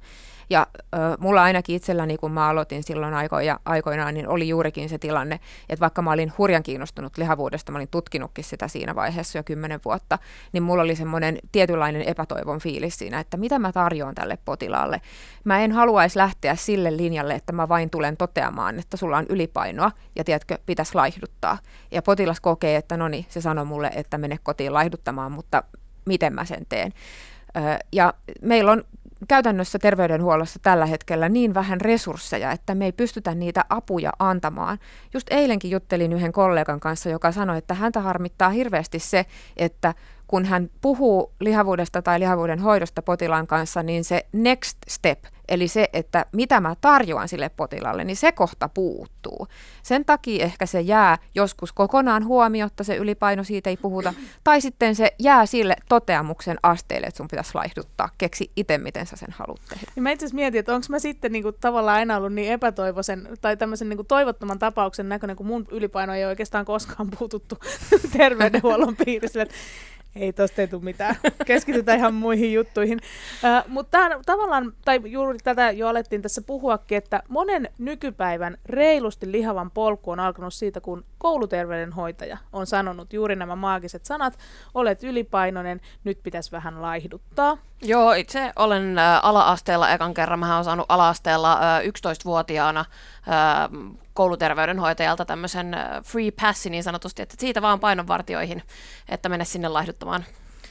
Ja ö, mulla ainakin itselläni, kun mä aloitin silloin aikoina, aikoinaan, niin oli juurikin se tilanne, että vaikka mä olin hurjan kiinnostunut lihavuudesta, mä olin tutkinutkin sitä siinä vaiheessa jo kymmenen vuotta, niin mulla oli semmoinen tietynlainen epätoivon fiilis siinä, että mitä mä tarjoan tälle potilaalle. Mä en haluaisi lähteä sille linjalle, että mä vain tulen toteamaan, että sulla on ylipainoa ja tiedätkö, pitäisi laihduttaa. Ja potilas kokee, että no niin, se sanoi mulle, että mene kotiin laihduttamaan, mutta miten mä sen teen. Ja meillä on käytännössä terveydenhuollossa tällä hetkellä niin vähän resursseja, että me ei pystytä niitä apuja antamaan. Just eilenkin juttelin yhden kollegan kanssa, joka sanoi, että häntä harmittaa hirveästi se, että kun hän puhuu lihavuudesta tai lihavuuden hoidosta potilaan kanssa, niin se next step, eli se, että mitä mä tarjoan sille potilaalle, niin se kohta puuttuu. Sen takia ehkä se jää joskus kokonaan huomiotta, se ylipaino, siitä ei puhuta, tai sitten se jää sille toteamuksen asteelle, että sun pitäisi laihduttaa. Keksi itse, miten sä sen haluat tehdä. Niin mä itse asiassa mietin, että onko mä sitten niinku tavallaan aina ollut niin epätoivoisen tai tämmöisen niinku toivottoman tapauksen näköinen, kun mun ylipaino ei oikeastaan koskaan puututtu terveydenhuollon piirissä. Ei tosta ei tule mitään. Keskitytään ihan muihin juttuihin. Uh, mutta tavallaan, tai juuri tätä jo alettiin tässä puhuakin, että monen nykypäivän reilusti lihavan polku on alkanut siitä, kun kouluterveydenhoitaja on sanonut juuri nämä maagiset sanat, olet ylipainoinen, nyt pitäisi vähän laihduttaa. Joo, itse olen ä, ala-asteella ekan kerran. Mä olen saanut ala-asteella ä, yksitoistavuotiaana ä, kouluterveydenhoitajalta tämmöisen ä, free passi niin sanotusti, että siitä vaan painonvartioihin, että mene sinne laihduttamaan.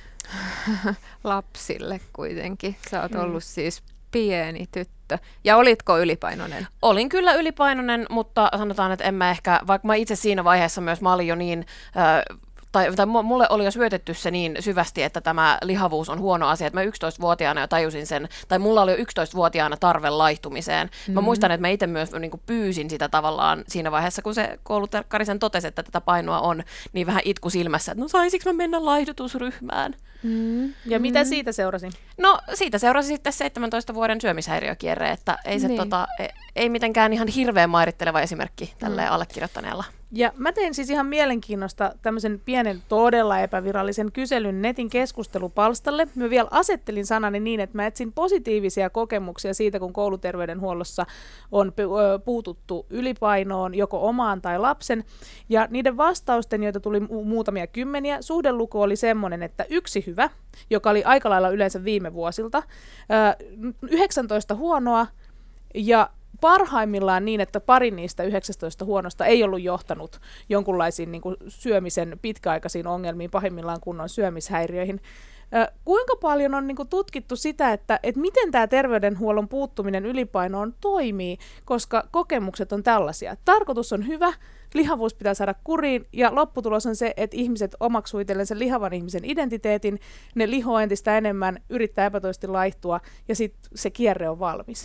Lapsille kuitenkin. Sä oot ollut mm. siis pieni tyttö. Ja olitko ylipainoinen? Olin kyllä ylipainoinen, mutta sanotaan, että en mä ehkä, vaikka mä itse siinä vaiheessa myös, mä olin jo niin... Ä, Tai, tai mulle oli jo syötetty se niin syvästi, että tämä lihavuus on huono asia, että mä yksitoistavuotiaana jo tajusin sen, tai mulla oli jo yksitoistavuotiaana tarve laihtumiseen. Mä mm-hmm. muistan, että mä itse myös niin kuin pyysin sitä tavallaan siinä vaiheessa, kun se kouluterkkari sen totesi, että tätä painoa on, niin vähän itku silmässä, että no saisinko mä mennä laihdutusryhmään. Mm-hmm. Ja mm-hmm. mitä siitä seurasi? No siitä seurasi sitten seitsemäntoista vuoden syömishäiriökierre, että ei se niin. tota, ei, ei mitenkään ihan hirveän mairitteleva esimerkki tälleen mm. allekirjoittaneella. Ja mä tein siis ihan mielenkiinnosta tämmöisen pienen todella epävirallisen kyselyn netin keskustelupalstalle. Mä vielä asettelin sanani niin, että mä etsin positiivisia kokemuksia siitä, kun kouluterveydenhuollossa on puututtu ylipainoon joko omaan tai lapsen. Ja niiden vastausten, joita tuli mu- muutamia kymmeniä, suhdeluku oli semmoinen, että yksi hyvä, joka oli aika lailla yleensä viime vuosilta, yhdeksäntoista huonoa ja parhaimmillaan niin, että pari niistä yhdeksästätoista huonosta ei ollut johtanut jonkunlaisiin niin kuin syömisen pitkäaikaisiin ongelmiin, pahimmillaan kunnon syömishäiriöihin. Ö, kuinka paljon on niin kuin tutkittu sitä, että, että miten tämä terveydenhuollon puuttuminen ylipainoon toimii, koska kokemukset on tällaisia. Tarkoitus on hyvä, lihavuus pitää saada kuriin ja lopputulos on se, että ihmiset omaksuu itselleen sen lihavan ihmisen identiteetin, ne lihoo entistä enemmän, yrittää epätoisesti laihtua ja sitten se kierre on valmis.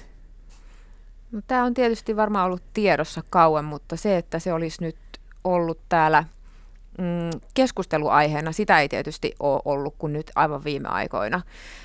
No, tämä on tietysti varmaan ollut tiedossa kauan, mutta se, että se olisi nyt ollut täällä mm, keskusteluaiheena, sitä ei tietysti ole ollut kuin nyt aivan viime aikoina.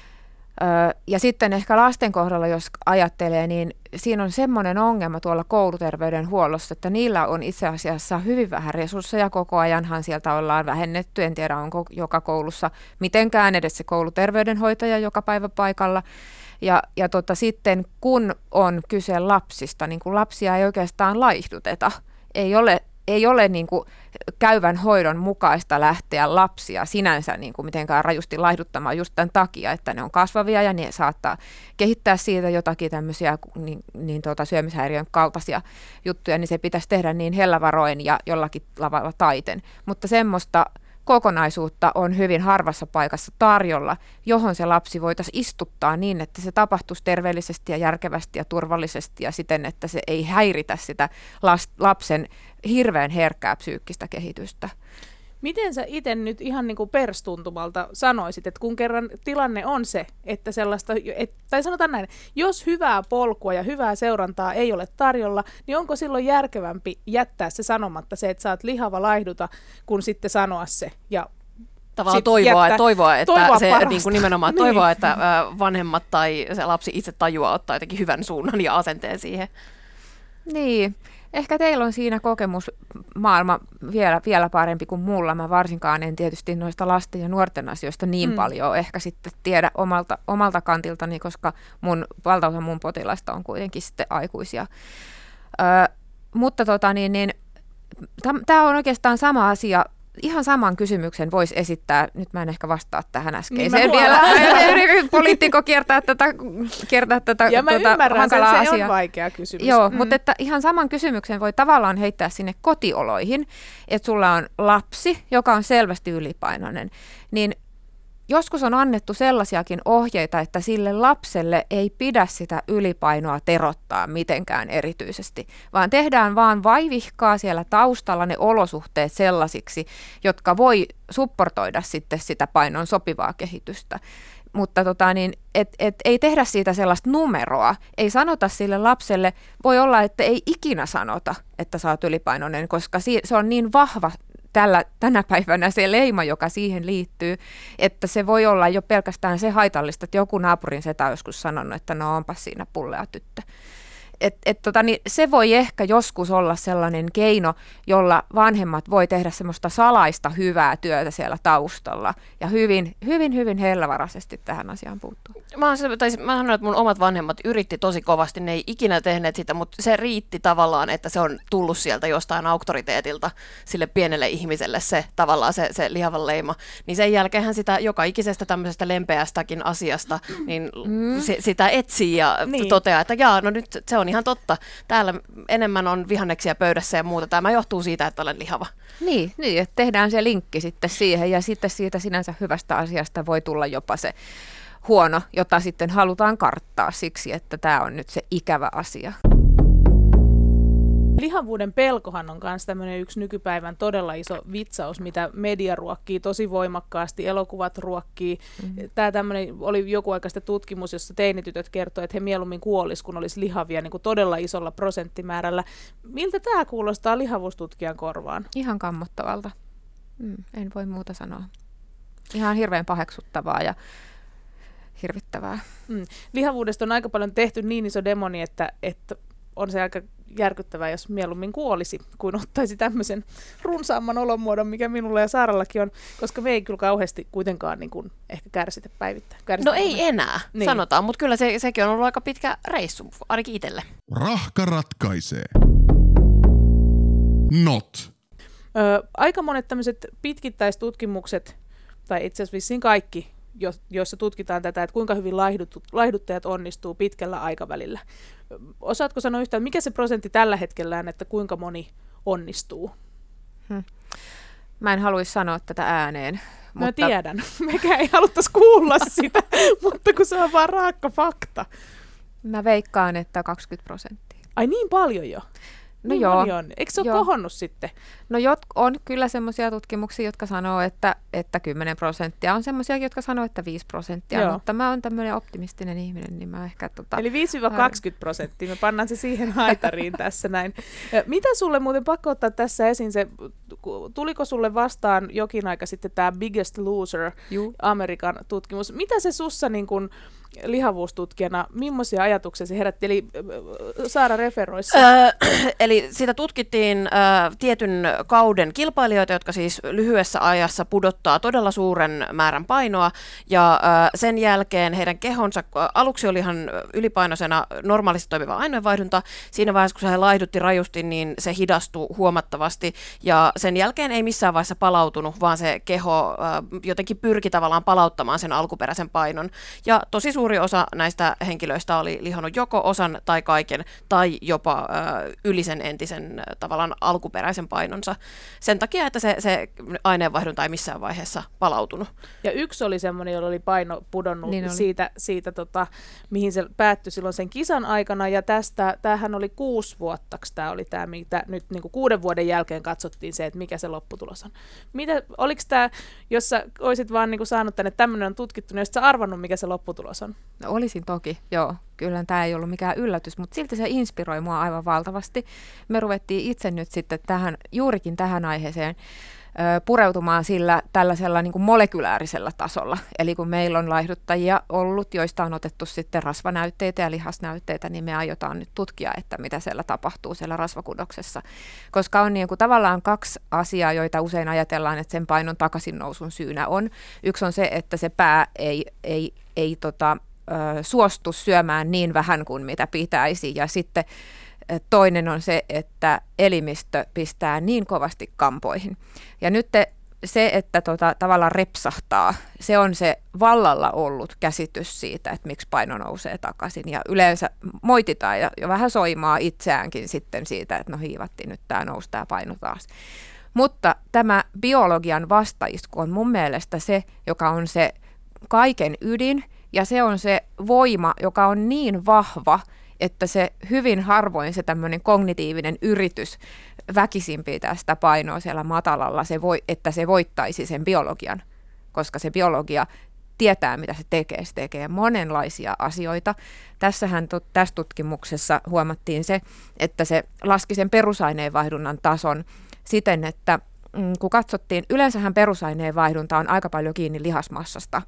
Ö, ja sitten ehkä lasten kohdalla, jos ajattelee, niin siinä on semmoinen ongelma tuolla kouluterveydenhuollossa, että niillä on itse asiassa hyvin vähän resursseja. Koko ajanhan sieltä ollaan vähennetty, en tiedä onko joka koulussa mitenkään edes se kouluterveydenhoitaja joka päivä paikalla. Ja, ja tota, sitten kun on kyse lapsista, niin kun lapsia ei oikeastaan laihduteta, ei ole, ei ole niin kuin käyvän hoidon mukaista lähteä lapsia sinänsä niin kuin mitenkään rajusti laihduttamaan just tämän takia, että ne on kasvavia ja ne saattaa kehittää siitä jotakin tämmöisiä niin, niin tuota, syömishäiriön kaltaisia juttuja, niin se pitäisi tehdä niin hellävaroin ja jollakin lavalla taiten. Mutta semmoista kokonaisuutta on hyvin harvassa paikassa tarjolla, johon se lapsi voitaisiin istuttaa niin, että se tapahtuisi terveellisesti ja järkevästi ja turvallisesti ja siten, että se ei häiritä sitä lapsen hirveän herkkää psyykkistä kehitystä. Miten sä itse nyt ihan niin kuin perstuntumalta sanoisit, että kun kerran tilanne on se, että sellaista, et, tai sanotaan näin, jos hyvää polkua ja hyvää seurantaa ei ole tarjolla, niin onko silloin järkevämpi jättää se sanomatta se, että sä oot lihava laihduta, kun sitten sanoa se ja tavallaan toivoa, jättää, toivoa, että toivoa se niin kuin nimenomaan niin. toivoa, että vanhemmat tai se lapsi itse tajuaa ottaa jotenkin hyvän suunnan ja asenteen siihen. Niin. Ehkä teillä on siinä kokemusmaailma vielä, vielä parempi kuin mulla. Mä varsinkaan en tietysti noista lasten ja nuorten asioista niin mm. paljon ehkä sitten tiedä omalta, omalta kantiltani, koska mun, valtaosa mun potilaista on kuitenkin sitten aikuisia. Ö, mutta tota niin, niin tämä on oikeastaan sama asia. Ihan saman kysymyksen voisi esittää, nyt mä en ehkä vastaa tähän äskeiseen niin vielä, poliitikko kiertää tätä, kiertää tätä ja mä tuota, ymmärrän hankalaa sen, se asiaa. on vaikea kysymys. Joo, mm. mutta että ihan saman kysymyksen voi tavallaan heittää sinne kotioloihin, että sulla on lapsi, joka on selvästi ylipainoinen, niin joskus on annettu sellaisiakin ohjeita, että sille lapselle ei pidä sitä ylipainoa terottaa mitenkään erityisesti, vaan tehdään vaan vaivihkaa siellä taustalla ne olosuhteet sellaisiksi, jotka voi supportoida sitten sitä painon sopivaa kehitystä. Mutta tota niin, et, et, ei tehdä siitä sellaista numeroa, ei sanota sille lapselle, voi olla, että ei ikinä sanota, että sä oot ylipainoinen, koska si- se on niin vahva Tällä, tänä päivänä se leima, joka siihen liittyy, että se voi olla jo pelkästään se haitallista, että joku naapurin setä on joskus sanonut, että no onpas siinä pullea tyttö. Et, et tota, niin se voi ehkä joskus olla sellainen keino, jolla vanhemmat voi tehdä semmoista salaista hyvää työtä siellä taustalla ja hyvin, hyvin, hyvin hellävaraisesti tähän asiaan puuttuu. Mä, on, tai mä sanon, että mun omat vanhemmat yritti tosi kovasti, ne ei ikinä tehneet sitä, mutta se riitti tavallaan, että se on tullut sieltä jostain auktoriteetilta sille pienelle ihmiselle se tavallaan se, se lihavan leima. Niin sen jälkeenhän sitä joka ikisestä tämmöisestä lempeästäkin asiasta, niin mm. se, sitä etsii ja niin. toteaa, että jaa, no nyt se on ihan totta. Täällä enemmän on vihanneksia pöydässä ja muuta. Tämä johtuu siitä, että olen lihava. Niin, niin, että tehdään se linkki sitten siihen ja sitten siitä sinänsä hyvästä asiasta voi tulla jopa se huono, jota sitten halutaan karttaa siksi, että tämä on nyt se ikävä asia. Lihavuuden pelkohan on myös tämmöinen yksi nykypäivän todella iso vitsaus, mitä media ruokkii tosi voimakkaasti, elokuvat ruokkii. Mm-hmm. Tämä tämmöinen oli joku aika sitten tutkimus, jossa teinitytöt kertoi, että he mieluummin kuolis, kun olisi lihavia niin kuin todella isolla prosenttimäärällä. Miltä tämä kuulostaa lihavuustutkijan korvaan? Ihan kammottavalta. Mm, en voi muuta sanoa. Ihan hirveän paheksuttavaa ja hirvittävää. Mm. Lihavuudesta on aika paljon tehty niin iso demoni, että, että on se aika järkyttävää, jos mieluummin kuolisi, kuin ottaisi tämmöisen runsaamman olomuodon, mikä minulla ja Saarallakin on, koska me ei kyllä kauheasti kuitenkaan niin kuin ehkä kärsitä päivittäin. Kärsitä no ei enää, niin. sanotaan, mutta kyllä se, sekin on ollut aika pitkä reissu, ainakin itselle. Rahka ratkaisee. Not. Ö, aika monet tämmöiset pitkittäistutkimukset, tai itse asiassa vissiin kaikki, jo, joissa tutkitaan tätä, että kuinka hyvin laihdut, laihduttajat onnistuu pitkällä aikavälillä. Osaatko sanoa yhtään, mikä se prosentti tällä hetkellä on, että kuinka moni onnistuu? Hmm. Mä en haluaisi sanoa tätä ääneen. Mä mutta... tiedän. Mekään ei haluttaisi kuulla sitä, mutta kun se on vaan raakka fakta. Mä veikkaan, että kaksikymmentä prosenttia. Ai niin paljon jo? No niin joo. On. Eikö se ole joo. kohonnut sitten? No jot, on kyllä semmoisia tutkimuksia, jotka sanoo, että, että kymmenen prosenttia. On semmoisia, jotka sanoo, että viisi prosenttia. Joo. Mutta mä oon tämmöinen optimistinen ihminen, niin mä ehkä... Tota, Eli viisi kaksikymmentä prosenttia. Me pannaan se siihen haitariin tässä näin. Mitä sulle muuten pakko ottaa tässä esiin? Se, tuliko sulle vastaan jokin aika sitten tämä Biggest Loser, Juh. Amerikan tutkimus? Mitä se sussa niin kun lihavuustutkijana, millaisia ajatuksia se herätti? Eli Saara referoissa. Öö, eli sitä tutkittiin ö, tietyn kauden kilpailijoita, jotka siis lyhyessä ajassa pudottaa todella suuren määrän painoa, ja ö, sen jälkeen heidän kehonsa, aluksi oli ihan ylipainoisena normaalisti toimiva aineenvaihdunta, siinä vaiheessa kun se laihdutti rajusti, niin se hidastui huomattavasti, ja sen jälkeen ei missään vaiheessa palautunut, vaan se keho ö, jotenkin pyrki tavallaan palauttamaan sen alkuperäisen painon, ja tosi suuri osa näistä henkilöistä oli lihonnut joko osan tai kaiken, tai jopa ö, yli sen entisen tavallaan alkuperäisen painonsa. Sen takia, että se, se aineenvaihdunta ei missään vaiheessa palautunut. Ja yksi oli semmoinen, jolla oli paino pudonnut niin oli. siitä, siitä tota, mihin se päättyi silloin sen kisan aikana. Ja tästä, tämähän oli kuusi vuottaksi, tämä oli tämä, mitä nyt niin kuin kuuden vuoden jälkeen katsottiin se, että mikä se lopputulos on. Mitä, oliko tämä, jos sä olisit vaan niin kuin saanut tänne, että tämmöinen on tutkittu, niin olisit sä arvannut, mikä se lopputulos on? No, olisin toki, joo. Kyllä tämä ei ollut mikään yllätys, mutta silti se inspiroi mua aivan valtavasti. Me ruvettiin itse nyt sitten tähän, juurikin tähän aiheeseen pureutumaan sillä tällaisella niin kuin molekylärisellä tasolla. Eli kun meillä on laihduttajia ollut, joista on otettu sitten rasvanäytteitä ja lihasnäytteitä, niin me aiotaan nyt tutkia, että mitä siellä tapahtuu siellä rasvakudoksessa. Koska on niin kuin tavallaan kaksi asiaa, joita usein ajatellaan, että sen painon takaisin nousun syynä on. Yksi on se, että se pää ei, ei, ei tota, ö, suostu syömään niin vähän kuin mitä pitäisi, ja sitten toinen on se, että elimistö pistää niin kovasti kampoihin. Ja nyt te, se, että tota, tavallaan repsahtaa, se on se vallalla ollut käsitys siitä, että miksi paino nousee takaisin. Ja yleensä moititaan ja, ja vähän soimaa itseäänkin sitten siitä, että no hiivattiin, nyt tämä nousi tämä paino taas. Mutta tämä biologian vastaisku on mun mielestä se, joka on se kaiken ydin, ja se on se voima, joka on niin vahva, että se hyvin harvoin se tämmöinen kognitiivinen yritys väkisin pitää sitä painoa siellä matalalla, se voi, että se voittaisi sen biologian, koska se biologia tietää, mitä se tekee. Se tekee monenlaisia asioita. Tässähän tässä tutkimuksessa huomattiin se, että se laski sen perusaineenvaihdunnan tason siten, että mm, kun katsottiin, yleensähän perusaineenvaihdunta on aika paljon kiinni lihasmassasta.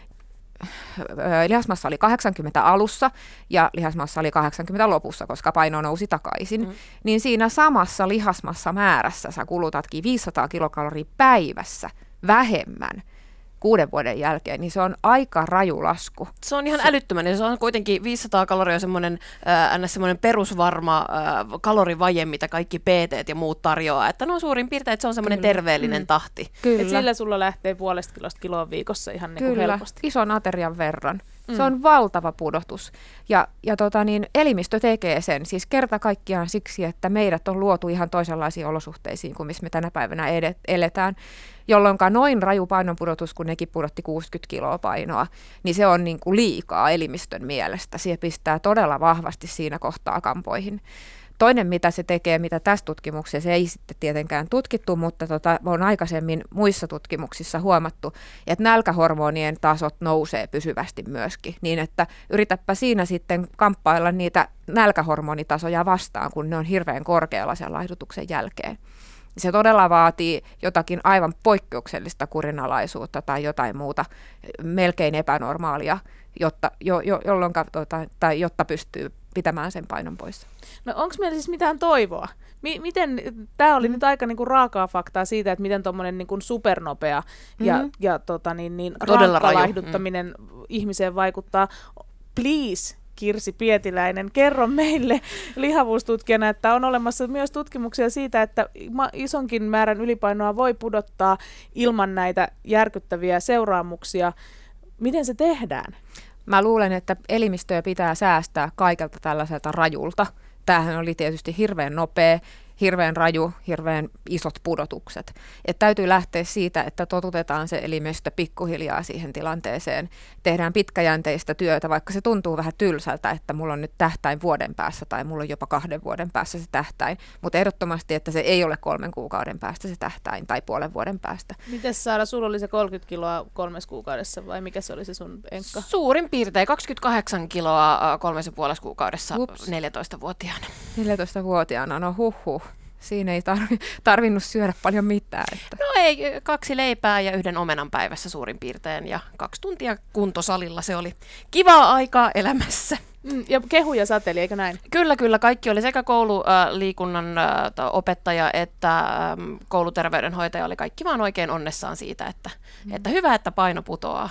Lihasmassa oli kahdeksankymmentä alussa ja lihasmassa oli kahdeksankymmentä lopussa, koska paino nousi takaisin. Mm. Niin siinä samassa lihasmassa määrässä sä kulutatkin viisisataa kilokaloria päivässä vähemmän kuuden vuoden jälkeen, niin se on aika raju lasku. Se on ihan se älyttömän, ja se on kuitenkin viisisataa kaloria semmoinen, äh, semmoinen perusvarma äh, kalorivaje, mitä kaikki P T:t ja muut tarjoaa, että no suurin piirtein, että se on semmoinen Kyllä. terveellinen mm. tahti. Kyllä. Et sillä sulla lähtee puolesta kilosta kiloa viikossa ihan niin kuin helposti. Ison aterian verran. Mm. Se on valtava pudotus. Ja, ja tota niin, elimistö tekee sen siis kerta kaikkiaan siksi, että meidät on luotu ihan toisenlaisiin olosuhteisiin kuin missä me tänä päivänä edet, eletään, jolloin noin raju painonpudotus, kun nekin pudotti kuusikymmentä kiloa painoa, niin se on niin kuin liikaa elimistön mielestä. Se pistää todella vahvasti siinä kohtaa kampoihin. Toinen, mitä se tekee, mitä tässä tutkimuksessa se ei sitten tietenkään tutkittu, mutta tota, on aikaisemmin muissa tutkimuksissa huomattu, että nälkähormonien tasot nousee pysyvästi myöskin, niin että yritäpä siinä sitten kamppailla niitä nälkähormonitasoja vastaan, kun ne on hirveän korkealla sen laihdutuksen jälkeen. Se todella vaatii jotakin aivan poikkeuksellista kurinalaisuutta tai jotain muuta melkein epänormaalia, jotta, jo, jo, jolloin, tota, tai jotta pystyy pitämään sen painon pois. No onko meillä siis mitään toivoa? M- miten, tämä oli mm. nyt aika niinku raakaa faktaa siitä, että miten tuommoinen niinku supernopea mm-hmm. ja, ja tota niin, niin rankka laihduttaminen mm. ihmiseen vaikuttaa. Please, Kirsi Pietiläinen, kerro meille lihavuustutkijana, että on olemassa myös tutkimuksia siitä, että isonkin määrän ylipainoa voi pudottaa ilman näitä järkyttäviä seuraamuksia. Miten se tehdään? Mä luulen, että elimistöä pitää säästää kaikelta tällaiselta rajulta. Tämähän oli tietysti hirveän nopea, hirveän raju, hirveän isot pudotukset. Et täytyy lähteä siitä, että totutetaan se elimistö pikkuhiljaa siihen tilanteeseen. Tehdään pitkäjänteistä työtä, vaikka se tuntuu vähän tylsältä, että mulla on nyt tähtäin vuoden päässä tai mulla on jopa kahden vuoden päässä se tähtäin. Mutta ehdottomasti, että se ei ole kolmen kuukauden päästä se tähtäin tai puolen vuoden päästä. Mites Saara, sulla oli se kolmekymmentä kiloa kolmes kuukaudessa vai mikä se oli se sun enkka? Suurin piirtein kaksikymmentäkahdeksan kiloa kolmes ja puolessa kuukaudessa Ups. neljätoistavuotiaana. neljätoistavuotiaana, no huh huh. Siinä ei tarvi, tarvinnut syödä paljon mitään. Että. No ei, kaksi leipää ja yhden omenan päivässä suurin piirtein ja kaksi tuntia kuntosalilla. Se oli kivaa aikaa elämässä. Mm, ja kehuja sateli, eikö näin? Kyllä, kyllä. Kaikki oli sekä koululiikunnan äh, opettaja että äh, kouluterveydenhoitaja oli kaikki vaan oikein onnessaan siitä, että, mm. että hyvä, että paino putoaa.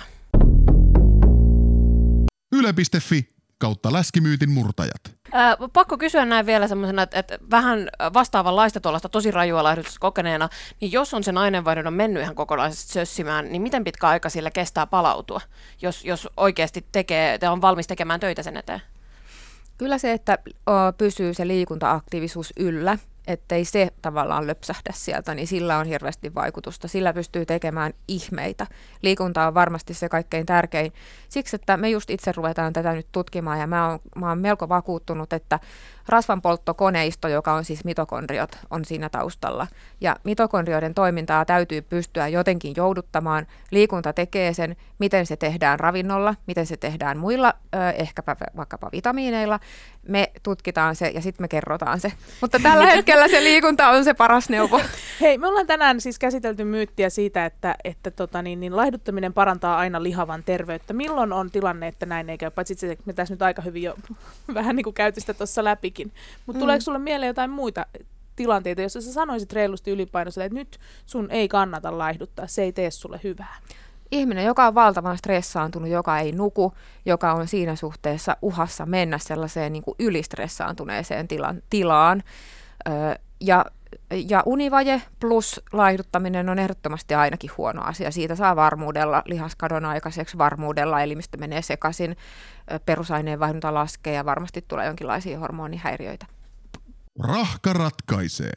Yle piste fi kautta läskimyytin murtajat. Ää, pakko kysyä näin vielä semmoisena, että, että vähän vastaavanlaista tuollaista tosi rajua laihdutusta kokeneena, niin jos on se aineenvaihdunta mennyt ihan kokonaisesti sössimään, niin miten pitkä aika sillä kestää palautua, jos, jos oikeasti tekee, te on valmis tekemään töitä sen eteen? Kyllä se, että o, pysyy se liikunta-aktiivisuus yllä, ettei se tavallaan löpsähdä sieltä, niin sillä on hirveästi vaikutusta. Sillä pystyy tekemään ihmeitä. Liikunta on varmasti se kaikkein tärkein. Siksi, että me just itse ruvetaan tätä nyt tutkimaan ja mä oon, mä oon melko vakuuttunut, että rasvanpolttokoneisto, joka on siis mitokondriot, on siinä taustalla. Ja mitokondrioiden toimintaa täytyy pystyä jotenkin jouduttamaan. Liikunta tekee sen, miten se tehdään ravinnolla, miten se tehdään muilla, ehkäpä vaikkapa vitamiineilla. Me tutkitaan se ja sitten me kerrotaan se. Mutta tällä hetkellä se liikunta on se paras neuvo. Hei, me ollaan tänään siis käsitelty myyttiä siitä, että, että tota niin, niin laihduttaminen parantaa aina lihavan terveyttä. Milloin on tilanne, että näin ei käy? Paitsi itse me tässä nyt aika hyvin jo vähän niin kuin käyty sitä tuossa läpikin. Mutta mm. tuleeko sulle mieleen jotain muita tilanteita, jossa sä sanoisit reilusti ylipainoiselle, että nyt sun ei kannata laihduttaa, se ei tee sulle hyvää? Ihminen, joka on valtavan stressaantunut, joka ei nuku, joka on siinä suhteessa uhassa mennä sellaiseen niin kuin ylistressaantuneeseen tilan, tilaan. Öö, ja, ja univaje plus laihduttaminen on ehdottomasti ainakin huono asia. Siitä saa varmuudella lihaskadon aikaiseksi, varmuudella elimistö menee sekaisin, perusaineenvaihdunta laskee ja varmasti tulee jonkinlaisia hormonihäiriöitä. Rahka ratkaisee.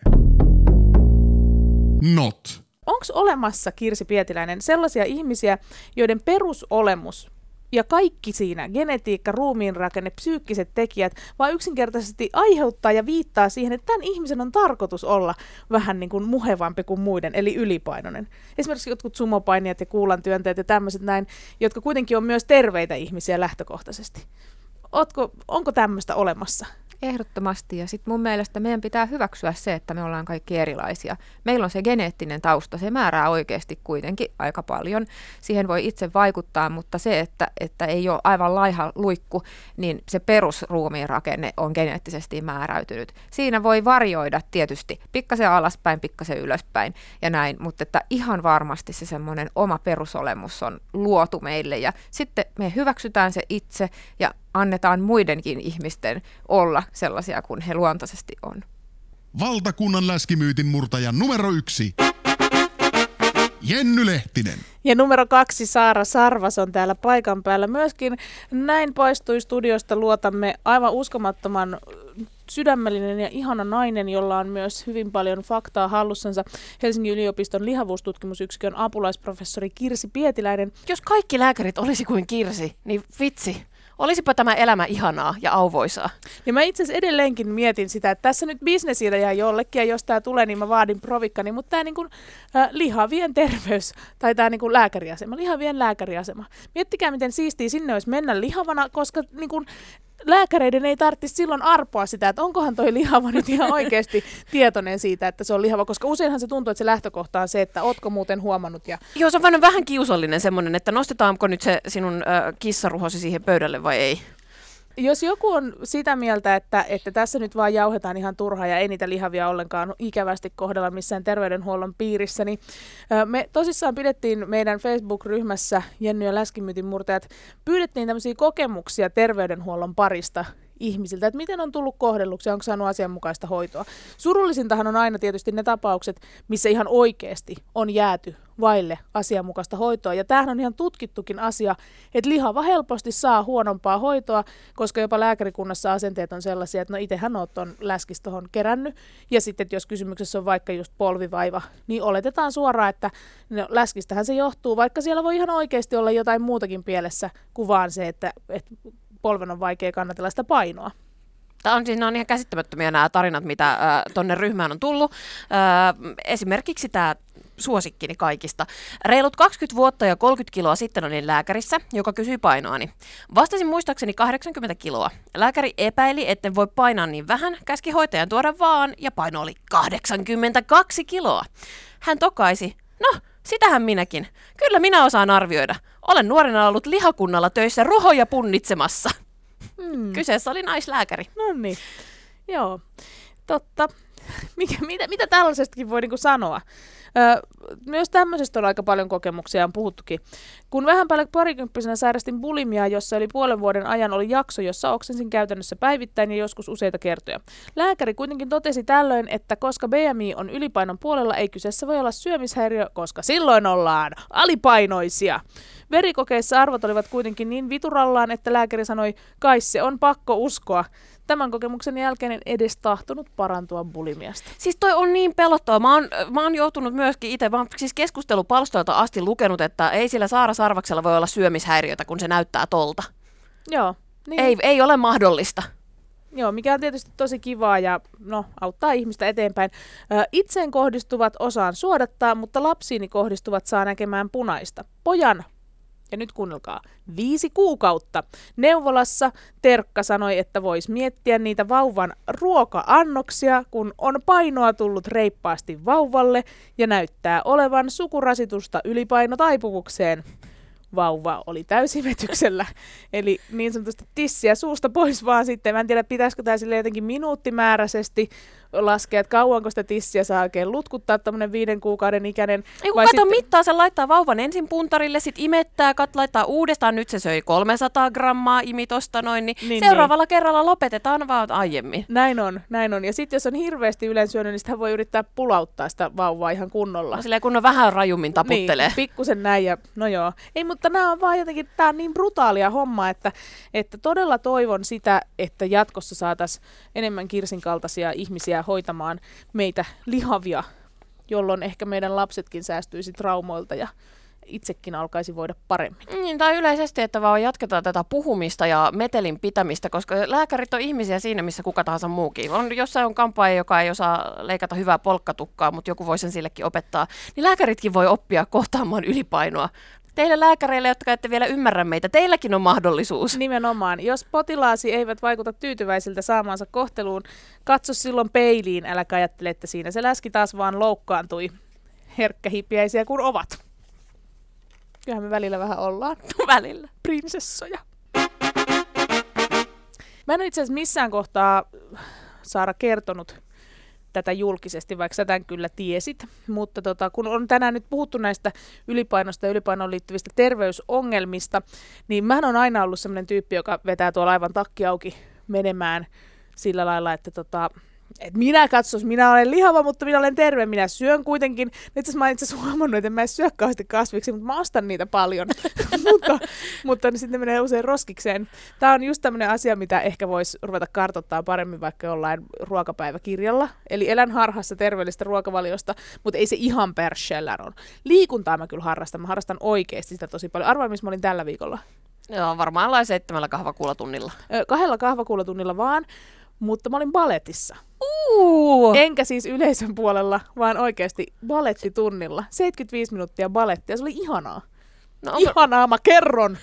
Not. Onko olemassa, Kirsi Pietiläinen, sellaisia ihmisiä, joiden perusolemus ja kaikki siinä, genetiikka, ruumiinrakenne, psyykkiset tekijät, vaan yksinkertaisesti aiheuttaa ja viittaa siihen, että tämän ihmisen on tarkoitus olla vähän niin kuin muhevampi kuin muiden, eli ylipainoinen. Esimerkiksi jotkut sumopainijat ja kuulantyöntäjät ja tämmöiset näin, jotka kuitenkin on myös terveitä ihmisiä lähtökohtaisesti. Ootko, onko tämmöistä olemassa? Ehdottomasti, ja sitten mun mielestä meidän pitää hyväksyä se, että me ollaan kaikki erilaisia. Meillä on se geneettinen tausta, se määrää oikeasti kuitenkin aika paljon. Siihen voi itse vaikuttaa, mutta se, että, että ei ole aivan laiha luikku, niin se perusruumiin rakenne on geneettisesti määräytynyt. Siinä voi varjoida tietysti pikkasen alaspäin, pikkasen ylöspäin ja näin, mutta että ihan varmasti se semmoinen oma perusolemus on luotu meille, ja sitten me hyväksytään se itse ja annetaan muidenkin ihmisten olla sellaisia kuin he luontaisesti on. Valtakunnan läskimyytin murtaja numero yksi. Jenny Lehtinen. Ja numero kaksi, Saara Sarvas on täällä paikan päällä myöskin. Näin paistui studiosta, luotamme aivan uskomattoman sydämellinen ja ihana nainen, jolla on myös hyvin paljon faktaa hallussansa. Helsingin yliopiston lihavuustutkimusyksikön apulaisprofessori Kirsi Pietiläinen. Jos kaikki lääkärit olisi kuin Kirsi, niin vitsi. Olisipa tämä elämä ihanaa ja auvoisaa. Ja mä itse asiassa edelleenkin mietin sitä, että tässä nyt bisnesidea jollekin, ja jos tämä tulee, niin mä vaadin provikkani, mutta tämä niin kuin, äh, lihavien terveys, tai tämä niin kuin lääkäriasema, lihavien lääkäriasema. Miettikää, miten siistiä sinne olisi mennä lihavana, koska niin kuin, lääkäreiden ei tarvitsisi silloin arpoa sitä, että onkohan toi lihava nyt ihan oikeasti tietoinen siitä, että se on lihava, koska useinhan se tuntuu, että se lähtökohta on se, että ootko muuten huomannut. Ja... Joo, se on vähän, vähän kiusallinen semmoinen, että nostetaanko nyt se sinun äh, kissaruhosi siihen pöydälle vai ei. Jos joku on sitä mieltä, että, että tässä nyt vaan jauhetaan ihan turhaa ja ei niitä lihavia ollenkaan ikävästi kohdella missään terveydenhuollon piirissä, niin me tosissaan pidettiin meidän Facebook-ryhmässä Jenny ja läskimyytin murtajat, pyydettiin tämmöisiä kokemuksia terveydenhuollon parista ihmisiltä, että miten on tullut kohdelluksi ja onko saanut asianmukaista hoitoa. Surullisintahan on aina tietysti ne tapaukset, missä ihan oikeasti on jääty vaille asianmukaista hoitoa. Ja tämähän on ihan tutkittukin asia, että lihava helposti saa huonompaa hoitoa, koska jopa lääkärikunnassa asenteet on sellaisia, että no itsehän olet tuon läskis tuohon kerännyt. Ja sitten jos kysymyksessä on vaikka just polvivaiva, niin oletetaan suoraan, että no, läskistähän se johtuu, vaikka siellä voi ihan oikeasti olla jotain muutakin pielessä kuin vaan se, että, että polven on vaikea kannatella sitä painoa. Tämä on, siis, ne on ihan käsittämättömiä nämä tarinat, mitä äh, tuonne ryhmään on tullut. Äh, esimerkiksi tämä suosikkini kaikista. Reilut kaksikymmentä vuotta ja kolmekymmentä kiloa sitten olin lääkärissä, joka kysyi painoani. Vastasin muistaakseni kahdeksankymmentä kiloa. Lääkäri epäili, etten voi painaa niin vähän, käski hoitajan tuoda vaan, ja paino oli kahdeksankymmentäkaksi kiloa. Hän tokaisi, no, sitähän minäkin. Kyllä minä osaan arvioida. Olen nuorena ollut lihakunnalla töissä ruhoja punnitsemassa. Hmm. Kyseessä oli naislääkäri. No niin, joo, totta. Mikä, mitä, mitä tällaisestakin voi niinku sanoa? Öö, myös tämmöisestä on aika paljon kokemuksia, on puhuttukin. Kun vähän päälle parikymppisenä sairastin bulimiaa, jossa oli puolen vuoden ajan oli jakso, jossa oksensin käytännössä päivittäin ja joskus useita kertoja. Lääkäri kuitenkin totesi tällöin, että koska B M I on ylipainon puolella, ei kyseessä voi olla syömishäiriö, koska silloin ollaan alipainoisia. Verikokeissa arvot olivat kuitenkin niin viturallaan, että lääkäri sanoi, kai se on pakko uskoa. Tämän kokemuksen jälkeen en edes tahtonut parantua bulimiasta. Siis toi on niin pelottava. Mä oon, mä oon joutunut myöskin itse, mä oon siis keskustelupalstoilta asti lukenut, että ei sillä Saara Sarvaksella voi olla syömishäiriötä, kun se näyttää tolta. Joo. Niin. Ei, ei ole mahdollista. Joo, mikä on tietysti tosi kivaa ja no, auttaa ihmistä eteenpäin. Ö, itseen kohdistuvat osaan suodattaa, mutta lapsiini kohdistuvat saa näkemään punaista. Pojan, ja nyt kuunnelkaa, viisi kuukautta. Neuvolassa Terkka sanoi, että voisi miettiä niitä vauvan ruoka-annoksia, kun on painoa tullut reippaasti vauvalle ja näyttää olevan sukurasitusta ylipainotaipumukseen. Vauva oli täysimetyksellä, eli niin sanotusti tissiä suusta pois vaan sitten. Mä en tiedä, pitäisikö tämä sille jotenkin minuuttimääräisesti laskea, että kauanko sitä tissiä saa oikein lutkuttaa tämmöinen viiden kuukauden ikäinen. Ei kun kato sitten mittaa, se laittaa vauvan ensin puntarille, sit imettää, kat laittaa uudestaan, nyt se söi kolmesataa grammaa imitosta noin, niin, niin seuraavalla niin. kerralla lopetetaan vaan aiemmin. Näin on, näin on. Ja sitten jos on hirveästi ylen syönyt, niin sitä voi yrittää pulauttaa sitä vauvaa ihan kunnolla. No, silleen kun on vähän rajummin taputtelee. Niin, pikkusen näin ja no joo. Ei, mutta nämä on vaan jotenkin, tää on niin brutaalia homma, että, että todella toivon sitä, että jatkossa saataisiin enemmän Kirsin kaltaisia ihmisiä hoitamaan meitä lihavia, jolloin ehkä meidän lapsetkin säästyisi traumoilta ja itsekin alkaisi voida paremmin. Niin, tai yleisesti, että vaan jatketaan tätä puhumista ja metelin pitämistä, koska lääkärit on ihmisiä siinä, missä kuka tahansa muukin. On, jossain on kampaaja, joka ei osaa leikata hyvää polkkatukkaa, mutta joku voi sen sillekin opettaa. Niin lääkäritkin voi oppia kohtaamaan ylipainoa. Teille lääkäreille, jotka ette vielä ymmärrä meitä, teilläkin on mahdollisuus. Nimenomaan. Jos potilaasi eivät vaikuta tyytyväisiltä saamaansa kohteluun, katso silloin peiliin, äläkä ajattele, että siinä se läski taas vaan loukkaantui. Herkkähipiäisiä kun ovat. Kyllähän me välillä vähän ollaan. Välillä. Prinsessoja. Mä en ole itse asiassa missään kohtaa, Saara, kertonut tätä julkisesti, vaikka sä tämän kyllä tiesit, mutta tota, kun on tänään nyt puhuttu näistä ylipainosta ja ylipainoon liittyvistä terveysongelmista, niin mä oon aina ollut sellainen tyyppi, joka vetää tuolla aivan takki auki menemään sillä lailla, että tota, et minä katsos, minä olen lihava, mutta minä olen terve, minä syön kuitenkin. Nyt mä oon itse asiassa huomannut, että mä en syö kauheasti kasviksi, mutta mä ostan niitä paljon, mutta, mutta niin sitten menee usein roskikseen. Tämä on just tämmöinen asia, mitä ehkä voisi ruveta kartoittaa paremmin vaikka jollain ruokapäiväkirjalla. Eli elän harhassa terveellistä ruokavaliosta, mutta ei se ihan pershellään ole. Liikuntaa mä kyllä harrastan, mä harrastan oikeasti sitä tosi paljon. Arvaa, missä mä olin tällä viikolla? Joo, varmaan lain seitsemällä kahvakuulatunnilla. Kahdella kahvakuulatunnilla vaan. Mutta mä olin baletissa. Uh. Enkä siis yleisön puolella, vaan oikeasti balettitunnilla. seitsemänkymmentäviisi minuuttia balettia, se oli ihanaa. No, onko... Ihanaa, mä kerron.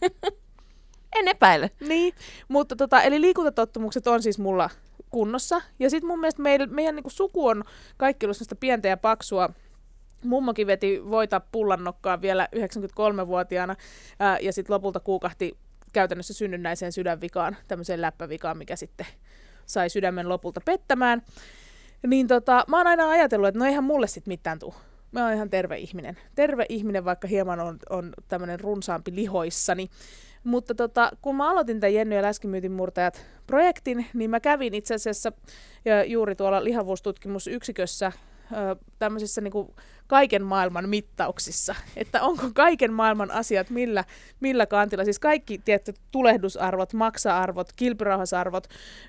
En epäile. Niin, mutta tota, eli liikuntatottumukset on siis mulla kunnossa. Ja sitten mun mielestä meidän, meidän niinku suku on kaikki ollut sellaista pientä ja paksua. Mummokin veti voita pullannokkaa vielä yhdeksänkymmentäkolmevuotiaana ää, ja sitten lopulta kuukahti käytännössä synnynnäiseen sydänvikaan, tämmöiseen läppävikaan, mikä sitten sai sydämen lopulta pettämään. Niin tota, mä oon aina ajatellut, että no eihän mulle sit mitään tuu. Mä oon ihan terve ihminen. Terve ihminen, vaikka hieman on, on tämmöinen runsaampi lihoissani. Mutta tota, kun mä aloitin tämän Jenny ja läskimyytin murtajat projektin, niin mä kävin itse asiassa juuri tuolla lihavuustutkimusyksikössä tämmöisissä niin kuin kaiken maailman mittauksissa, että onko kaiken maailman asiat millä, millä kantilla, siis kaikki tietty tulehdusarvot, maksa-arvot, kilpirauhasarvot,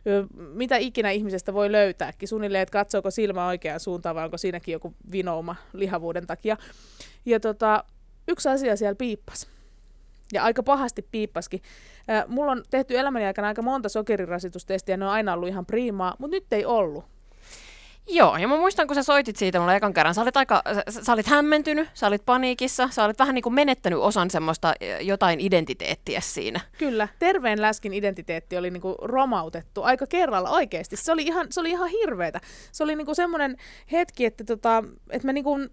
mitä ikinä ihmisestä voi löytääkin, suunnilleen, että katsooko silmä oikeaan suuntaan vai onko siinäkin joku vinouma lihavuuden takia. Ja tota, yksi asia siellä piippasi. Ja aika pahasti piippaskin. Mulla on tehty elämäni aikana aika monta sokerirasitustestiä, ne on aina ollut ihan priimaa, mutta nyt ei ollut. Joo, ja mä muistan, kun sä soitit siitä mulle ekan kerran, sä olit, aika, sä, sä olit hämmentynyt, sä olit paniikissa, sä olit vähän niin kuin menettänyt osan semmoista jotain identiteettiä siinä. Kyllä, terveen läskin identiteetti oli niin kuin romautettu aika kerralla oikeasti. Se oli ihan, se oli ihan hirveetä. Se oli niin kuin semmoinen hetki, että, tota, että mä, niin kuin,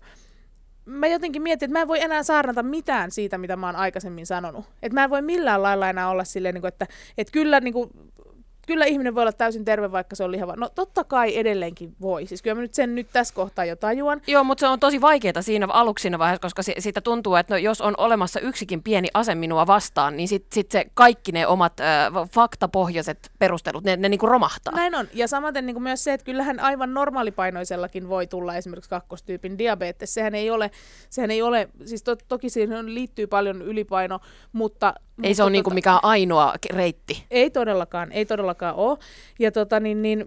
mä jotenkin mietin, että mä en voi enää saarnata mitään siitä, mitä mä oon aikaisemmin sanonut. Että mä en voi millään lailla enää olla silleen, niin kuin, että, että kyllä... Niin kuin, Kyllä ihminen voi olla täysin terve, vaikka se on lihava. No totta kai edelleenkin voi. Siis kyllä mä nyt sen nyt tässä kohtaa jo tajuan. Joo, mutta se on tosi vaikeaa siinä aluksi siinä vaiheessa, koska si- siitä tuntuu, että no, jos on olemassa yksikin pieni ase minua vastaan, niin sitten sit se kaikki ne omat äh, faktapohjaiset perustelut, ne, ne niinku romahtaa. Näin on. Ja samaten niin kuin myös se, että kyllähän aivan normaalipainoisellakin voi tulla esimerkiksi kakkostyypin diabetes. Sehän ei ole, sehän ei ole siis to- toki siihen liittyy paljon ylipaino, mutta... Ei mutta se ole tota, niinku mikään ainoa reitti. Ei todellakaan, ei todellakaan ole. Ja tota niin, niin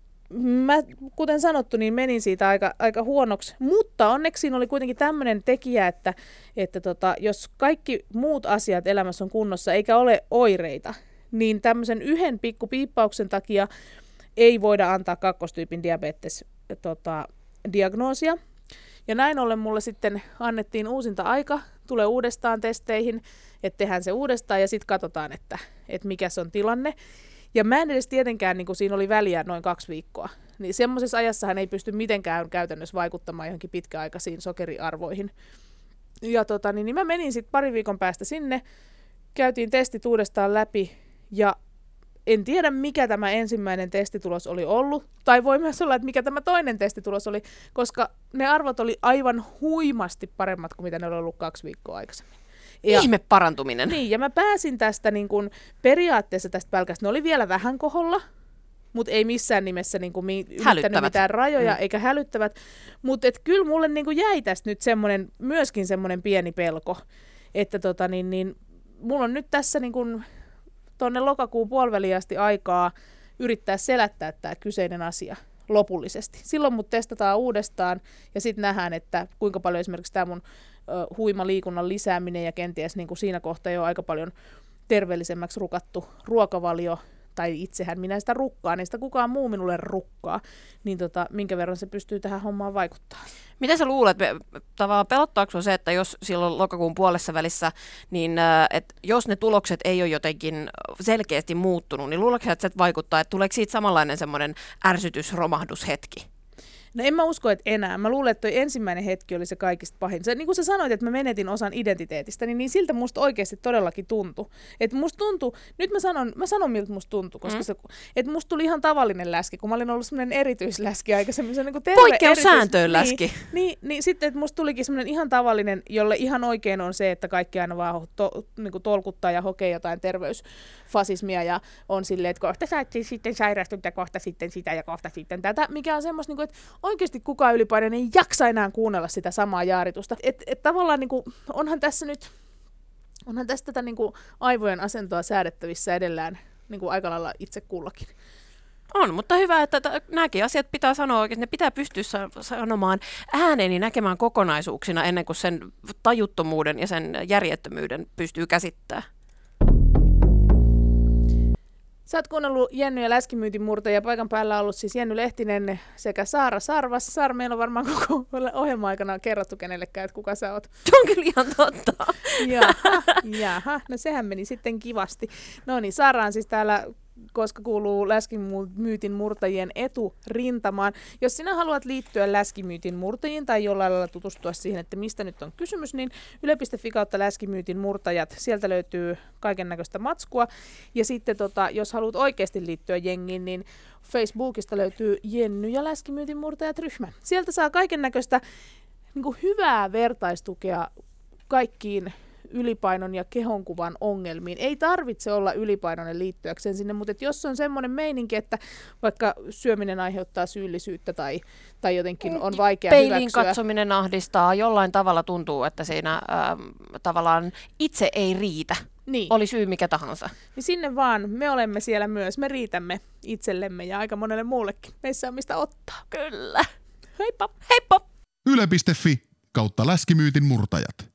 mä, kuten sanottu, niin menin siitä aika, aika huonoksi, mutta onneksi siinä oli kuitenkin tämmöinen tekijä, että, että tota, jos kaikki muut asiat elämässä on kunnossa eikä ole oireita, niin tämmöisen yhden pikku piippauksen takia ei voida antaa kakkostyypin diabetes tota, diagnoosia. Ja näin ollen mulle sitten annettiin uusinta aika, tulee uudestaan testeihin, että tehdään se uudestaan ja sitten katsotaan, että, että mikä se on tilanne. Ja mä en edes tietenkään, niin kun siinä oli väliä noin kaksi viikkoa, niin semmoisessa ajassahan ei pysty mitenkään käytännössä vaikuttamaan johonkin pitkäaikaisiin sokeriarvoihin. Ja tota, niin, niin mä menin sitten pari viikon päästä sinne, käytiin testit uudestaan läpi ja en tiedä, mikä tämä ensimmäinen testitulos oli ollut, tai voi myös olla, että mikä tämä toinen testitulos oli, koska ne arvot oli aivan huimasti paremmat kuin mitä ne oli ollut kaksi viikkoa aikaisemmin. Ja, ihme parantuminen. Niin, ja mä pääsin tästä niin kuin, periaatteessa tästä pälkästä. Ne oli vielä vähän koholla, mutta ei missään nimessä niin kuin, mi- ylittänyt mitään rajoja, mm. eikä hälyttävät. Mutta kyllä mulle niin kuin, jäi tästä nyt semmonen, myöskin semmoinen pieni pelko, että tota, niin, niin, mulla on nyt tässä niin kuin, tuonne lokakuun puoliväliin asti aikaa yrittää selättää tämä kyseinen asia lopullisesti. Silloin mut testataan uudestaan ja sitten nähdään, että kuinka paljon esimerkiksi tämä mun ö, huima liikunnan lisääminen ja kenties niin kuin siinä kohtaa jo aika paljon terveellisemmäksi rukattu ruokavalio, tai itsehän minä sitä rukkaan, niin sitä kukaan muu minulle rukkaa, niin tota, minkä verran se pystyy tähän hommaan vaikuttaa. Mitä sä luulet, tavallaan pelottaako sinua se, että jos silloin lokakuun puolessa välissä, niin äh, että jos ne tulokset ei ole jotenkin selkeästi muuttunut, niin luuletko että se vaikuttaa, että tuleeko siitä samanlainen semmoinen ärsytys-romahdushetki? No en mä usko, että enää. Mä luulen, että toi ensimmäinen hetki oli se kaikista pahin. Se, niin kuin sä sanoit, että mä menetin osan identiteetistä, niin, niin siltä musta oikeasti todellakin tuntui. Että musta tuntui, nyt mä sanon, mä sanon miltä musta tuntui, koska mm. se, että musta tuli ihan tavallinen läski, kun mä olin ollut semmoinen erityisläski aikaisemmin. Se, niin kuin terve poikkeussääntöön läski. Niin, niin, niin sitten, että musta tulikin semmoinen ihan tavallinen, jolle ihan oikein on se, että kaikki aina vaan to, niin kuin tolkuttaa ja hokee jotain terveysfasismia ja on silleen, että kohta sä sitten sairastut ja kohta sitten sitä ja kohta sitten tätä, mikä on semmoista, niin kuin, että oikeasti kukaan ylipainoinen ei jaksa enää kuunnella sitä samaa jaaritusta. Et, et tavallaan niin kuin, onhan tässä nyt, onhan tästä tätä niin kuin aivojen asentoa säädettävissä edellään niin kuin aika lailla itse kullakin. On, mutta hyvä, että t- nämäkin asiat pitää sanoa oikein, ne pitää pystyä sa- sanomaan ääneen ja näkemään kokonaisuuksina ennen kuin sen tajuttomuuden ja sen järjettömyyden pystyy käsittämään. Sä oot kuunnellut Jenny ja Läskimyytin murtajia. Paikan päällä on ollut siis Jenny Lehtinen sekä Saara Sarvas. Saara, meillä on varmaan koko ohjelman aikana kerrottu kenellekään, että kuka sä oot. Se on kyllä ihan totta. Jaha, jaha, no sehän meni sitten kivasti. No niin, Saara on siis täällä, koska kuuluu Läskimyytin murtajien eturintamaan. Jos sinä haluat liittyä Läskimyytin murtajiin tai jollain lailla tutustua siihen, että mistä nyt on kysymys, niin yle piste fi kautta Läskimyytin murtajat. Sieltä löytyy kaiken näköistä matskua. Ja sitten tota, jos haluat oikeasti liittyä jengiin, niin Facebookista löytyy Jenny ja Läskimyytin murtajat -ryhmä. Sieltä saa kaiken näköistä niin kuin hyvää vertaistukea kaikkiin ylipainon ja kehonkuvan ongelmiin. Ei tarvitse olla ylipainoinen liittyäkseen sinne, mutta jos on semmoinen meininki, että vaikka syöminen aiheuttaa syyllisyyttä tai, tai jotenkin on vaikea Peiliin hyväksyä. katsominen ahdistaa, jollain tavalla tuntuu, että siinä ähm, tavallaan itse ei riitä. Niin. Oli syy mikä tahansa. Niin sinne vaan, me olemme siellä myös, me riitämme itsellemme ja aika monelle muullekin. Meissä on mistä ottaa. Kyllä. Heippa! Heippa! yle piste fi kautta Läskimyytin murtajat.